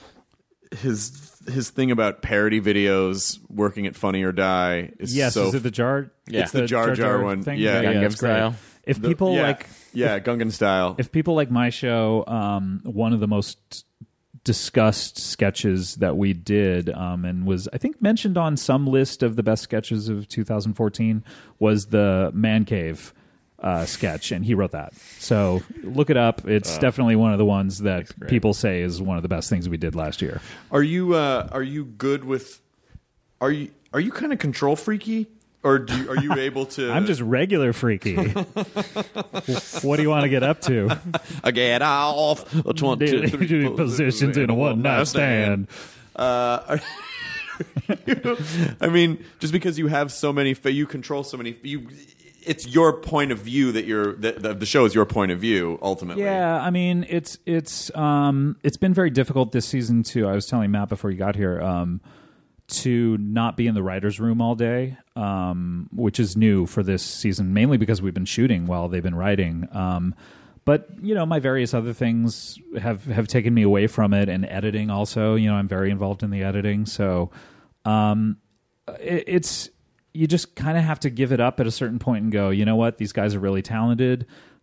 his his thing about parody videos working at Funny or Die is Yes, so is it the jar? Yeah. It's the Jar Jar one. thing? Yeah. Gundam it's great. style. If the- people yeah, like yeah Gungan style. if people like my show, um, one of the most discussed sketches that we did, um, and was I think mentioned on some list of the best sketches of two thousand fourteen, was the Man Cave uh, sketch, and he wrote that. So look it up. It's definitely one of the ones that great. people say is one of the best things we did last year. Are you uh, are you good with? Are you are you kind of control freaky, or do you, are you able to? I'm just regular freaky. What do you want to get up to? I get off a twenty three Positions in a one night stand. Uh, are you, I mean, just because you have so many, you control so many. You, it's your point of view that you're. That the, the show is your point of view ultimately. Yeah, I mean, it's it's um it's been very difficult this season too. I was telling Matt before you got here, um, to not be in the writer's room all day, um, which is new for this season, mainly because we've been shooting while they've been writing. Um, but you know, my various other things have have taken me away from it, and editing also. You know, I'm very involved in the editing, so um, it, it's. You just kind of have to give it up at a certain point and go, you know what, these guys are really talented.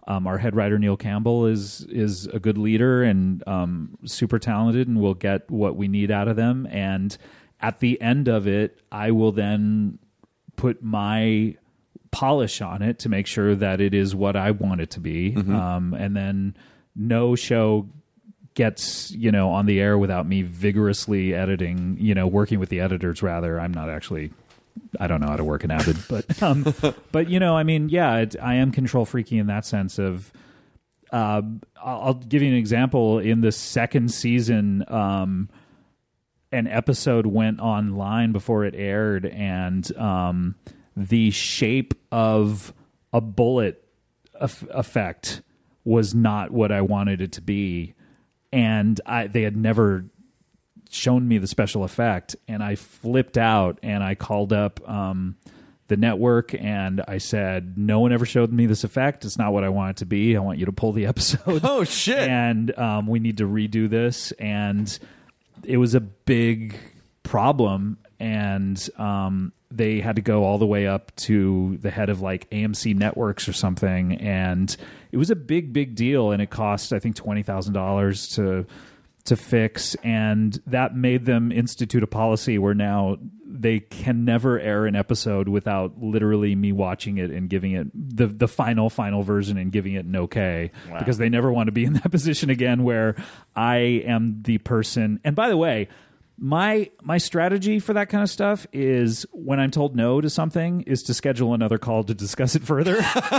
Um, our head writer Neil Campbell is is a good leader and um, super talented, and we'll get what we need out of them. And at the end of it, I will then put my polish on it to make sure that it is what I want it to be. Mm-hmm. Um, and then no show gets, you know, on the air without me vigorously editing, you know, working with the editors rather. I'm not actually, I don't know how to work an Avid, but, um, but you know, I mean, yeah, it, I am control freaky in that sense of, uh, I'll, I'll give you an example. In the second season, um, an episode went online before it aired, and, um, the shape of a bullet eff- effect was not what I wanted it to be. And I, they had never shown me the special effect, and I flipped out and I called up um, the network and I said, no one ever showed me this effect. It's not what I want it to be. I want you to pull the episode. Oh, shit. And um, we need to redo this. And it was a big problem. And um, they had to go all the way up to the head of like A M C Networks or something. And it was a big, big deal. And it cost, I think, twenty thousand dollars to to fix. And that made them institute a policy where now they can never air an episode without literally me watching it and giving it the, the final, final version and giving it an okay. Wow. Because they never want to be in that position again where I am the person. And by the way, My my strategy for that kind of stuff is when I'm told no to something is to schedule another call to discuss it further.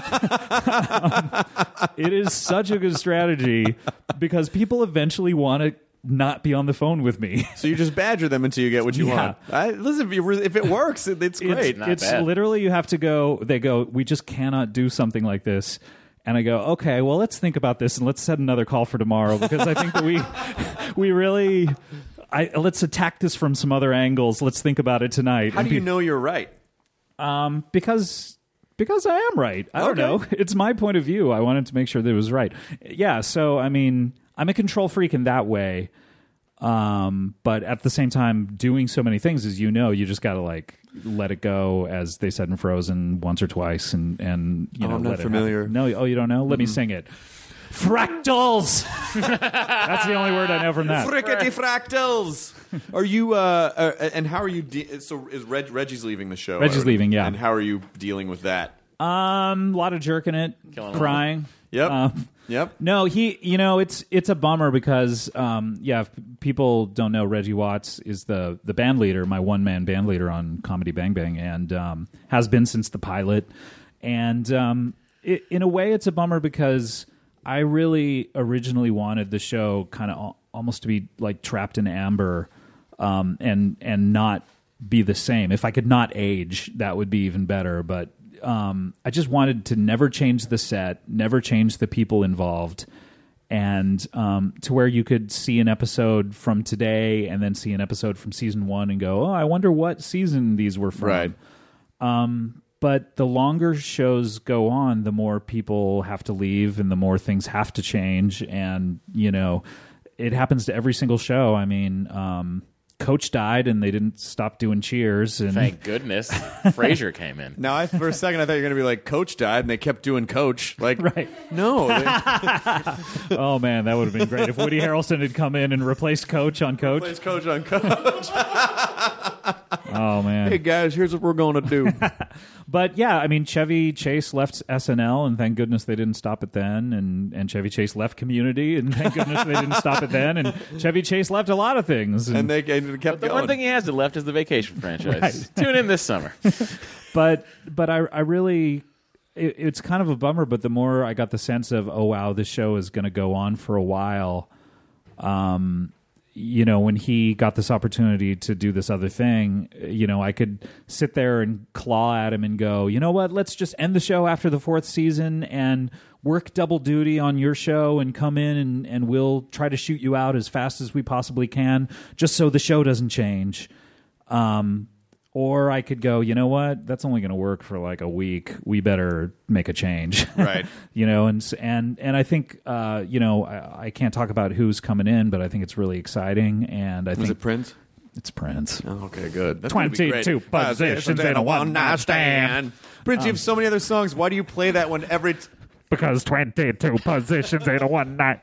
um, it is such a good strategy because people eventually want to not be on the phone with me. So you just badger them until you get what you Yeah. want. I, listen, if, you, re- if it works, it, it's great. It's, it's literally you have to go, they go, we just cannot do something like this. And I go, okay, well, let's think about this and let's set another call for tomorrow because I think that we we really... I, let's attack this from some other angles. Let's think about it tonight. How and do you pe- know you're right? Um, because because I am right. I don't Okay. know. It's my point of view. I wanted to make sure that it was right. Yeah. So I mean, I'm a control freak in that way. Um, but at the same time, doing so many things, as you know, you just got to like let it go, as they said in Frozen, once or twice, and and you Oh, know, I'm not let it familiar. happen. No, oh, you don't know? Let me sing it. Fractals. That's the only word I know from that. Frickety fractals. Are you? Uh, uh, and how are you? De- so is Reg- Reggie's leaving the show? Reggie's Or- leaving, yeah. And how are you dealing with that? Um, a lot of jerking it, Killing it. crying. Yep. Um, Yep. No, he. You know, it's it's a bummer because, um, yeah, if people don't know, Reggie Watts is the the band leader, my one man band leader on Comedy Bang Bang, and um, has been since the pilot. And um, it, in a way, it's a bummer because I really originally wanted the show kind of al- almost to be like Trapped in Amber, um, and and not be the same. If I could not age, that would be even better. But um, I just wanted to never change the set, never change the people involved, and um, to where you could see an episode from today and then see an episode from season one and go, oh, I wonder what season these were from. Right. Um, but the longer shows go on, the more people have to leave and the more things have to change. And, you know, it happens to every single show. I mean, um, Coach died and they didn't stop doing Cheers. And Thank goodness Frasier came in. Now, I, for a second, I thought you were going to be like, Coach died, and they kept doing Coach. Like, Right. no. They oh, man, that would have been great if Woody Harrelson had come in and replaced Coach on Coach. plays Coach on Coach. Oh, man. Hey, guys, here's what we're going to do. But yeah, I mean, Chevy Chase left S N L, and thank goodness they didn't stop it then. And, and Chevy Chase left Community, and thank goodness they didn't stop it then. And Chevy Chase left a lot of things. And, And they and kept The going. one thing he hasn't left is the Vacation franchise. Right. Tune in this summer. but but I I really it, it's kind of a bummer. But the more I got the sense of, oh wow, this show is going to go on for a while. Um, you know, when he got this opportunity to do this other thing, you know, I could sit there and claw at him and go, you know what, let's just end the show after the fourth season and work double duty on your show and come in and, and we'll try to shoot you out as fast as we possibly can just so the show doesn't change. Um, or I could go, you know what, that's only going to work for like a week. We better make a change. Right. You know, and and and I think, uh, you know, I, I can't talk about who's coming in, but I think it's really exciting. And I Was think it Prince? it's Prince. Oh, okay, good. That's gonna be great. twenty-two positions in a one-night stand. Prince, you have so many other songs. Why do you play that one every... T- because twenty-two positions in one night.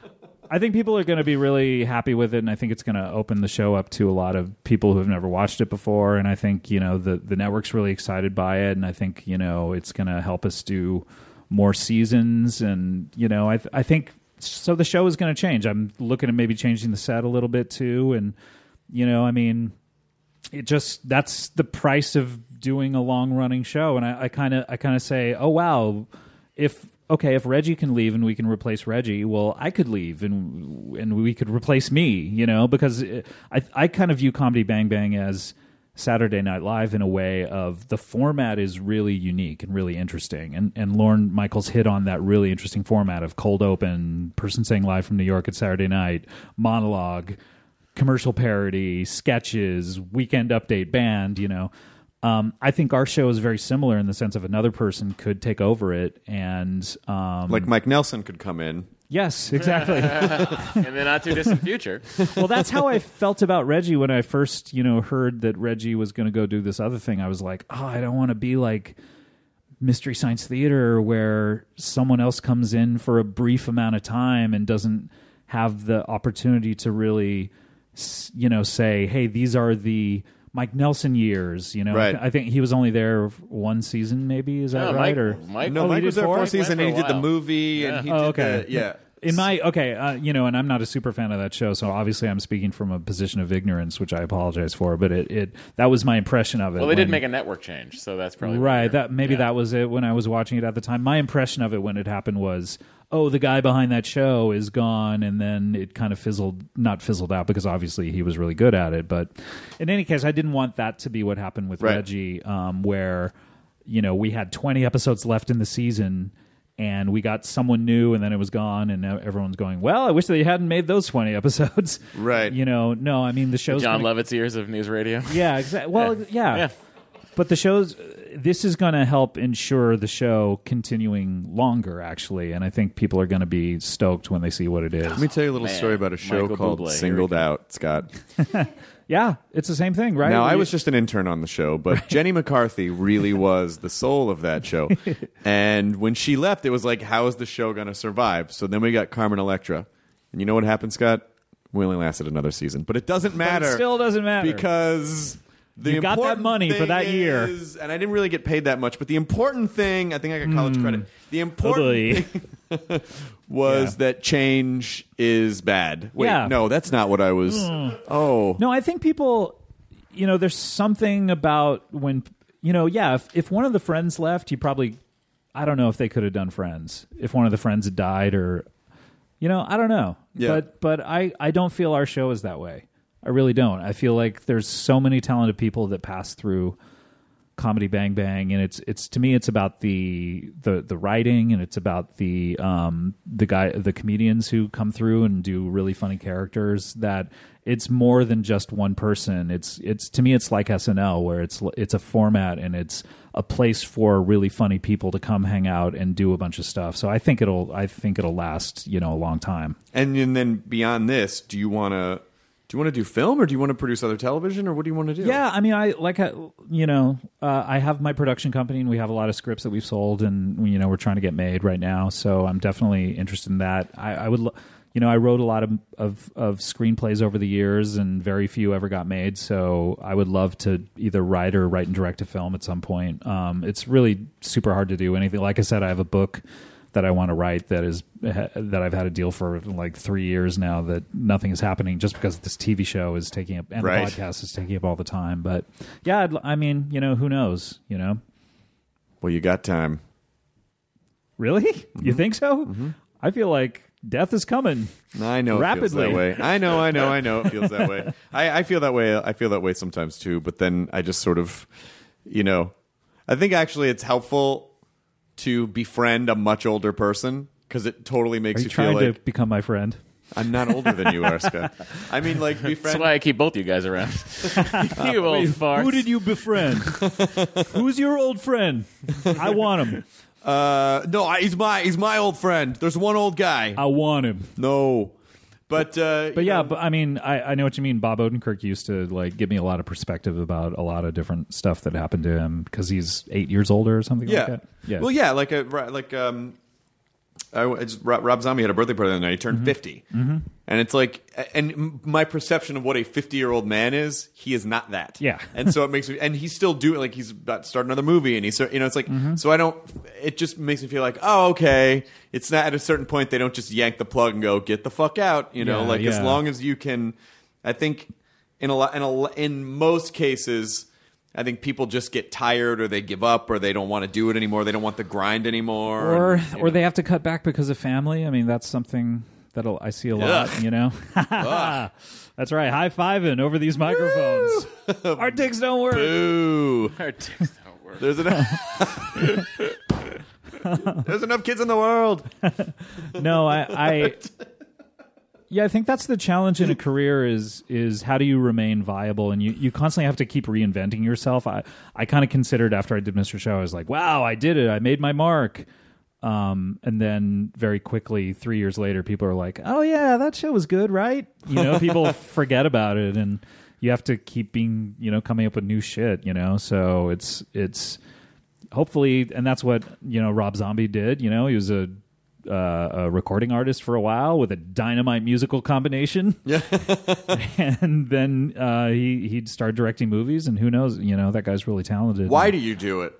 I think people are going to be really happy with it, and I think it's going to open the show up to a lot of people who have never watched it before. And I think, you know, the, the network's really excited by it, and I think, you know, it's going to help us do more seasons. And, you know, I th- I think so. The show is going to change. I'm looking at maybe changing the set a little bit too, and you know, I mean, it just that's the price of doing a long running show. And I kind of I kind of say, oh wow, if okay, if Reggie can leave and we can replace Reggie, well, I could leave and and we could replace me, you know, because it, I I kind of view Comedy Bang Bang as Saturday Night Live in a way of the format is really unique and really interesting. And and Lorne Michaels hit on that really interesting format of cold open, person saying live from New York at Saturday night, monologue, commercial parody, sketches, weekend update, band, you know. Um, I think our show is very similar in the sense of another person could take over it, and um, like Mike Nelson could come in. Yes, exactly. In the not too distant future. Well, that's how I felt about Reggie when I first, you know, heard that Reggie was going to go do this other thing. I was like, oh, I don't want to be like Mystery Science Theater where someone else comes in for a brief amount of time and doesn't have the opportunity to really, you know, say, hey, these are the Mike Nelson years, you know. Right. I think he was only there one season, maybe. Is that No, right? Mike, or Mike, No, oh, Mike he was did there for four? a season, Went and he for did a the while. movie, Yeah. and he Oh, did okay. the, yeah. In my okay, uh, you know, and I'm not a super fan of that show, so obviously I'm speaking from a position of ignorance, which I apologize for. But it, it that was my impression of it. Well, they did when- make a network change, so that's probably right. weird. That maybe Yeah. that was it when I was watching it at the time. My impression of it when it happened was, oh, the guy behind that show is gone, and then it kind of fizzled, not fizzled out because obviously he was really good at it. But in any case, I didn't want that to be what happened with Right. Reggie, um, where you know we had twenty episodes left in the season. And we got someone new, and then it was gone, and now everyone's going, well, I wish they hadn't made those twenty episodes. Right. You know, no, I mean, the show's... John gonna, Lovett's years of news radio. Yeah, exactly. Well, yeah. Yeah. But the show's... This is going to help ensure the show continuing longer, actually, and I think people are going to be stoked when they see what it is. Let me tell you a little Man, story about a show Michael called Bublé. Here Singled we go. Out, Scott. Yeah, it's the same thing, right? Now, I We- was just an intern on the show, but Jenny McCarthy really was the soul of that show. And when she left, it was like, how is the show going to survive? So then we got Carmen Electra. And you know what happened, Scott? We only lasted another season. But it doesn't matter. But it still doesn't matter. Because the You got that important money for thing that year. is- and I didn't really get paid that much, but the important thing, I think I got college credit. The important boy. thing was Yeah. that change is bad. Wait, Yeah. no, that's not what I was. Oh. No, I think people, you know, there's something about when, you know, yeah, if, if one of the friends left, you probably, I don't know if they could have done Friends. If one of the friends had died or, you know, I don't know. Yeah. But but I, I don't feel our show is that way. I really don't. I feel like there's so many talented people that pass through Comedy Bang Bang, and it's it's to me it's about the the the writing, and it's about the um the guy the comedians who come through and do really funny characters. That it's more than just one person. It's it's to me it's like S N L, where it's it's a format and it's a place for really funny people to come hang out and do a bunch of stuff. So I think it'll I think it'll last, you know, a long time. And, and then beyond this, do you want to do you want to do film, or do you want to produce other television, or what do you want to do? Yeah, I mean, I like, I, you know, uh, I have my production company, and we have a lot of scripts that we've sold, and you know, we're trying to get made right now. So I'm definitely interested in that. I, I would, lo- you know, I wrote a lot of, of of screenplays over the years, and very few ever got made. So I would love to either write or write and direct a film at some point. Um, it's really super hard to do anything. Like I said, I have a book that I want to write that is that I've had a deal for like three years now that nothing is happening just because this T V show is taking up and Right. the podcast is taking up all the time. But yeah, I'd, I mean, you know, who knows? You know, Well, you got time. really? Mm-hmm. You think so? I feel like death is coming. I know it feels Rapidly. that way. I know, I know, I know it feels that way. I, I feel that way. I feel that way sometimes too. But then I just sort of, you know, I think actually it's helpful to befriend a much older person because it totally makes Are you you feel trying like to become my friend? I'm not older than you are, Scott. I mean, like That's befriend. why I keep both you guys around. You old farts. Who did you befriend? Who's your old friend? I want him. Uh, no, I, he's my he's my old friend. There's one old guy. I want him. No, but uh, But you yeah, know, but I mean, I, I know what you mean. Bob Odenkirk used to like give me a lot of perspective about a lot of different stuff that happened to him because he's eight years older or something yeah, like that. Yeah. Well, yeah, like a right, like um, I, I just, Rob, Rob Zombie had a birthday party the other night. He turned mm-hmm. fifty. Mm-hmm. And it's like, and my perception of what a fifty-year-old man is, he is not that. Yeah. And so it makes me, and he's still doing, like, he's about to start another movie, and he's, you know, it's like, mm-hmm. so I don't, it just makes me feel like, oh, okay, it's not at a certain point, they don't just yank the plug and go, get the fuck out, you know, yeah, like, yeah. as long as you can, I think, in a lot, in a, in most cases, I think people just get tired, or they give up, or they don't want to do it anymore, they don't want the grind anymore. Or, and, or know. they have to cut back because of family. I mean, that's something that I see a lot, Ugh. you know? That's right. High-fiving over these microphones. Our dicks don't work. Boo. Our dicks don't work. There's enough, There's enough kids in the world. No, I, I... Yeah, I think that's the challenge in a career is is how do you remain viable? And you, you constantly have to keep reinventing yourself. I, I kind of considered after I did Mister Show, I was like, wow, I did it. I made my mark. Um, and then very quickly, three years later, people are like, oh, yeah, that show was good, right? You know, people forget about it, and you have to keep being, you know, coming up with new shit, you know? So it's, it's hopefully, and that's what, you know, Rob Zombie did. You know, he was a, uh, a recording artist for a while with a dynamite musical combination. Yeah. And then uh, he, he'd start directing movies, and who knows, you know, that guy's really talented. Why do you do it?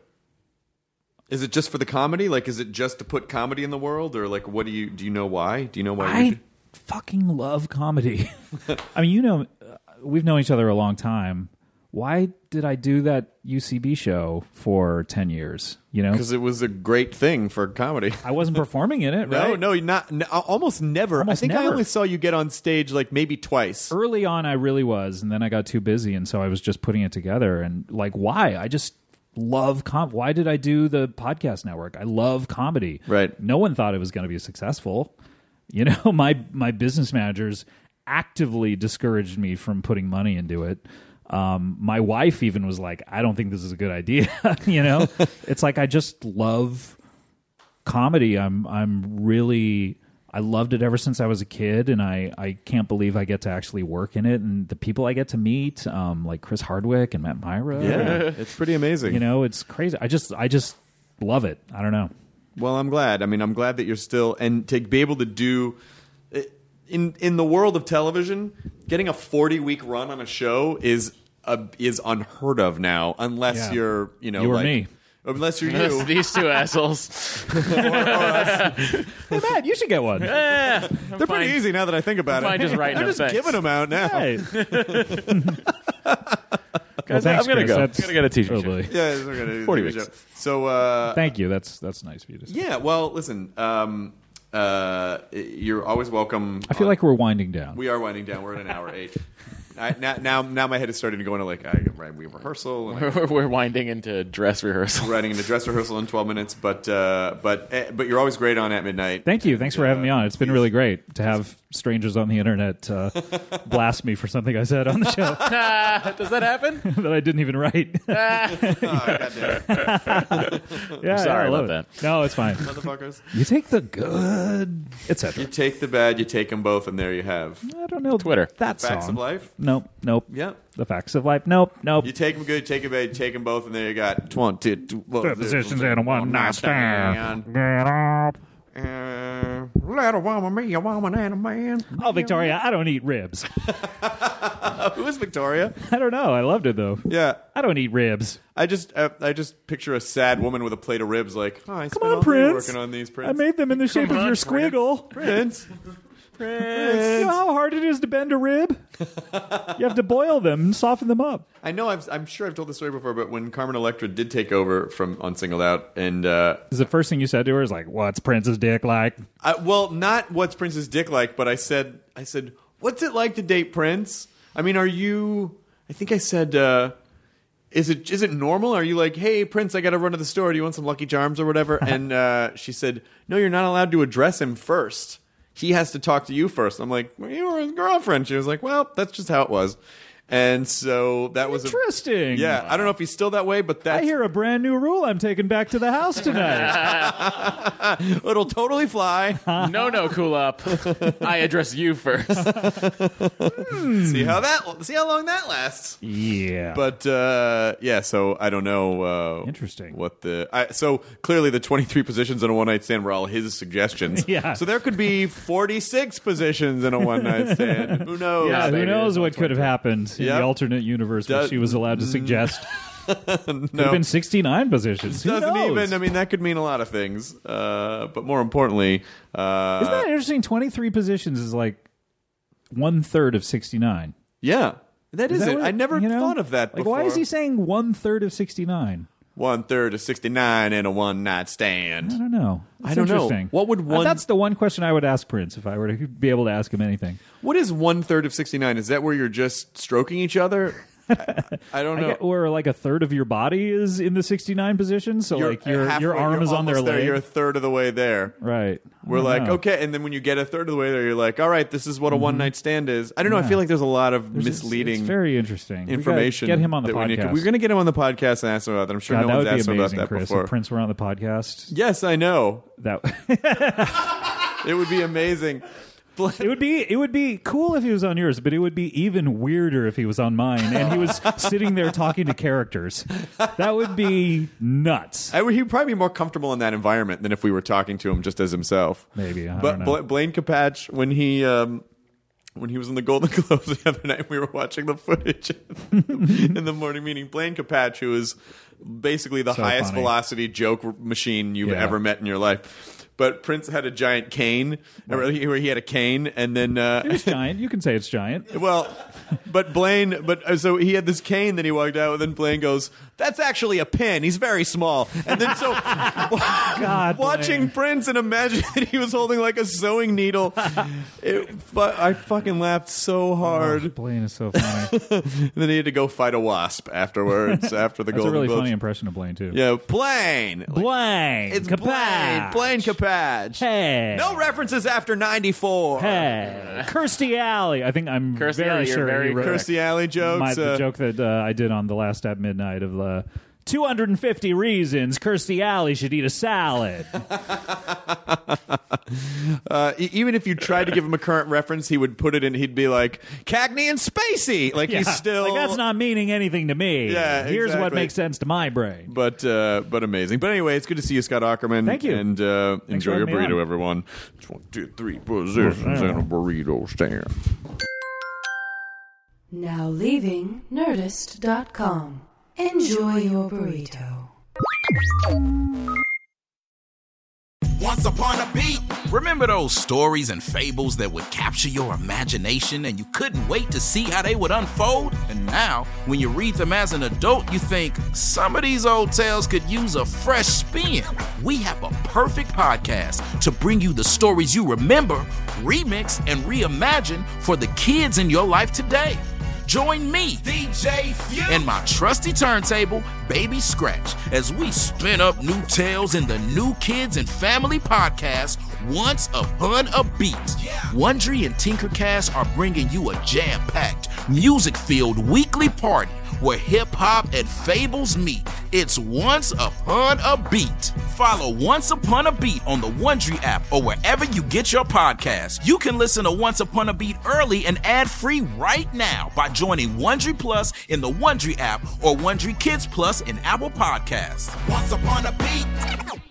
Is it just for the comedy? Like, is it just to put comedy in the world? Or, like, what do you... Do you know why? Do you know why I you do? fucking love comedy. I mean, you know, uh, we've known each other a long time. Why did I do that U C B show for ten years? You know? Because it was a great thing for comedy. I wasn't performing in it, right? No, no, not... No, almost never. Almost I think never. I only saw you get on stage, like, maybe twice. Early on, I really was, and then I got too busy, and so I was just putting it together. And, like, why? I just... love com why did I do the podcast network? I love comedy. Right. No one thought it was going to be successful. You know, my my business managers actively discouraged me from putting money into it. Um, my wife even was like, I don't think this is a good idea. You know, it's like I just love comedy. I'm I'm really I loved it ever since I was a kid, and I, I can't believe I get to actually work in it. And the people I get to meet, um, like Chris Hardwick and Matt Myra. Yeah, it's pretty amazing. You know, it's crazy. I just I just love it. I don't know. Well, I'm glad. I mean, I'm glad that you're still... And to be able to do... In in the world of television, getting a forty-week run on a show is a, is unheard of now, unless Yeah. you're, you know... You or like, me. Unless you're you. These two assholes. or, or us. Hey, Matt, you should get one. Eh, They're fine. pretty easy now that I think about I'm it. fine just writing I'm them, just thanks. giving them out now. Hey. Guys, Well, thanks, I'm gonna Chris. go. That's I'm gonna get a t-shirt. totally- Yeah, we're gonna forty do the weeks. show. So, uh, Thank you. That's that's nice of you to say. yeah. Well, listen. Um, uh, you're always welcome. I feel on- like we're winding down. we are winding down. We're at an hour eight. I, now, now, now my head is starting to go into like I, right, we have rehearsal and We're, we're winding into dress rehearsal. I'm writing into dress rehearsal in twelve minutes. But uh, but eh, but you're always great on At Midnight. Thank you. Thanks for having me on. It's been really great to have strangers on the internet uh, blast me for something I said on the show Does that happen? that I didn't even write. Oh, goddamn. Yeah, sorry I love about it. No, it's fine. Motherfuckers. You take the good, et cetera. You take the bad, you take them both, and there you have I don't know Twitter. that facts song. of life. Nope, nope. Yeah. The facts of life. Nope, nope. You take them good, you take them bad, you take them both, and there you got one, two, two, Two positions in a one night stand. Get up. Uh, let a woman be a woman and a man. Oh, Victoria, I don't eat ribs. Who is Victoria? I don't know. I loved it though. Yeah. I don't eat ribs. I just uh, I just picture a sad woman with a plate of ribs like, oh, I spent Come on, all day Prince. working on these, Prince. I made them in the shape of your squiggle. Prince. You know how hard it is to bend a rib? You have to boil them and soften them up. I know, I've, I'm sure I've told this story before, but when Carmen Electra did take over from on Singled Out, and uh, Is the first thing you said to her is like, "What's Prince's dick like?" I, well, not what's Prince's dick like, but I said, I said, what's it like to date Prince? I mean, are you? I think I said, uh, is it is it normal? Are you like, hey, Prince, I got to run to the store. Do you want some Lucky Charms or whatever? And uh, she said, no, you're not allowed to address him first. He has to talk to you first. I'm like, well, you were his girlfriend. She was like, well, that's just how it was. And so that was interesting. A, yeah, I don't know if he's still that way, but that's... I hear a brand new rule I'm taking back to the house tonight. It'll totally fly. no, no, cool up. I address you first. hmm. See how that? See how long that lasts. Yeah. But uh, yeah, so I don't know. Uh, interesting. What the? I, so clearly the twenty-three positions in a one night stand were all his suggestions. Yeah. So there could be forty-six positions in a one night stand. Who knows? Yeah. Who knows what could have happened in yep. the alternate universe where Does, she was allowed to suggest? no. Could have been sixty-nine positions. Who Doesn't knows? even. I mean, that could mean a lot of things. Uh, but more importantly, uh, isn't that interesting? Twenty-three positions is like one third of sixty-nine. Yeah, that is, is that it. What, I never you know, thought of that like, before. Why is he saying one third of sixty-nine? One third of sixty-nine in a one night stand. I don't know. It's I don't interesting. know. What would one? Uh, that's the one question I would ask Prince if I were to be able to ask him anything. What is one third of sixty-nine? Is that where you're just stroking each other? I, I don't know. I get, or like a third of your body is in the sixty-nine position, so you're like your halfway, your arm is on their there, leg. You're a third of the way there. Right. We're like, know. okay, and then when you get a third of the way there, you're like, all right, this is what a mm-hmm. one night stand is. I don't know. Yeah. I feel like there's a lot of there's misleading. It's very interesting Information. We get him on the podcast. We podcast. We're going to get him on the podcast and ask him about that. I'm sure God, no that one's would be asked him amazing, about that Chris, before. If Prince were on the podcast. Yes, I know. That it would be amazing. It would be it would be cool if he was on yours, but it would be even weirder if he was on mine and he was sitting there talking to characters. That would be nuts. I, he'd probably be more comfortable in that environment than if we were talking to him just as himself. Maybe, I but don't know. Bla- Blaine Capatch, when he um, when he was in the Golden Globes the other night, we were watching the footage in the morning meeting. Blaine Capatch, who is basically the So highest funny. velocity joke machine you've Yeah. ever met in your life. But Prince had a giant cane, where he had a cane, and then uh, It's giant. You can say it's giant. well, but Blaine, but uh, so he had this cane that he walked out with, and Blaine goes, "That's actually a pin. He's very small." And then so, God, watching Blaine. Prince and imagine that he was holding like a sewing needle, it, but I fucking laughed so hard. Oh, Blaine is so funny. And then he had to go fight a wasp afterwards after the That's Golden a really Globes. funny impression of Blaine too. Yeah, Blaine. Blaine. It's Capatch. Blaine. Blaine Capatch. Hey. No references after ninety-four. Hey. Kirstie Alley. I think I'm Kirstie very Alley, you're sure very he wrote correct. Kirstie Alley jokes. my, the uh, joke that uh, I did on the last at midnight of uh, two hundred fifty reasons Kirstie Alley should eat a salad. Uh, e- even if you tried to give him a current reference, he would put it in. He'd be like Cagney and Spacey. Like Yeah, he's still. like that's not meaning anything to me. Yeah, Here's what exactly. makes sense to my brain. But uh, but amazing. But anyway, it's good to see you, Scott Ackerman. Thank you. And uh, Thanks for enjoy your having me burrito, on. everyone. It's one, two, three positions in a burrito stand. Now leaving Nerdist dot com. Enjoy your burrito. Once upon a beat. Remember those stories and fables that would capture your imagination and you couldn't wait to see how they would unfold? And now, when you read them as an adult, you think, some of these old tales could use a fresh spin. We have a perfect podcast to bring you the stories you remember, remix, and reimagine for the kids in your life today. Join me, D J Few, and my trusty turntable, Baby Scratch, as we spin up new tales in the New Kids and Family podcast, Once Upon a Beat. Wondry and Tinkercast are bringing you a jam-packed, music-filled weekly party where hip-hop and fables meet. It's Once Upon a Beat. Follow Once Upon a Beat on the Wondry app or wherever you get your podcasts. You can listen to Once Upon a Beat early and ad-free right now by joining Wondry Plus in the Wondry app or Wondry Kids Plus in Apple Podcasts. Once Upon a Beat.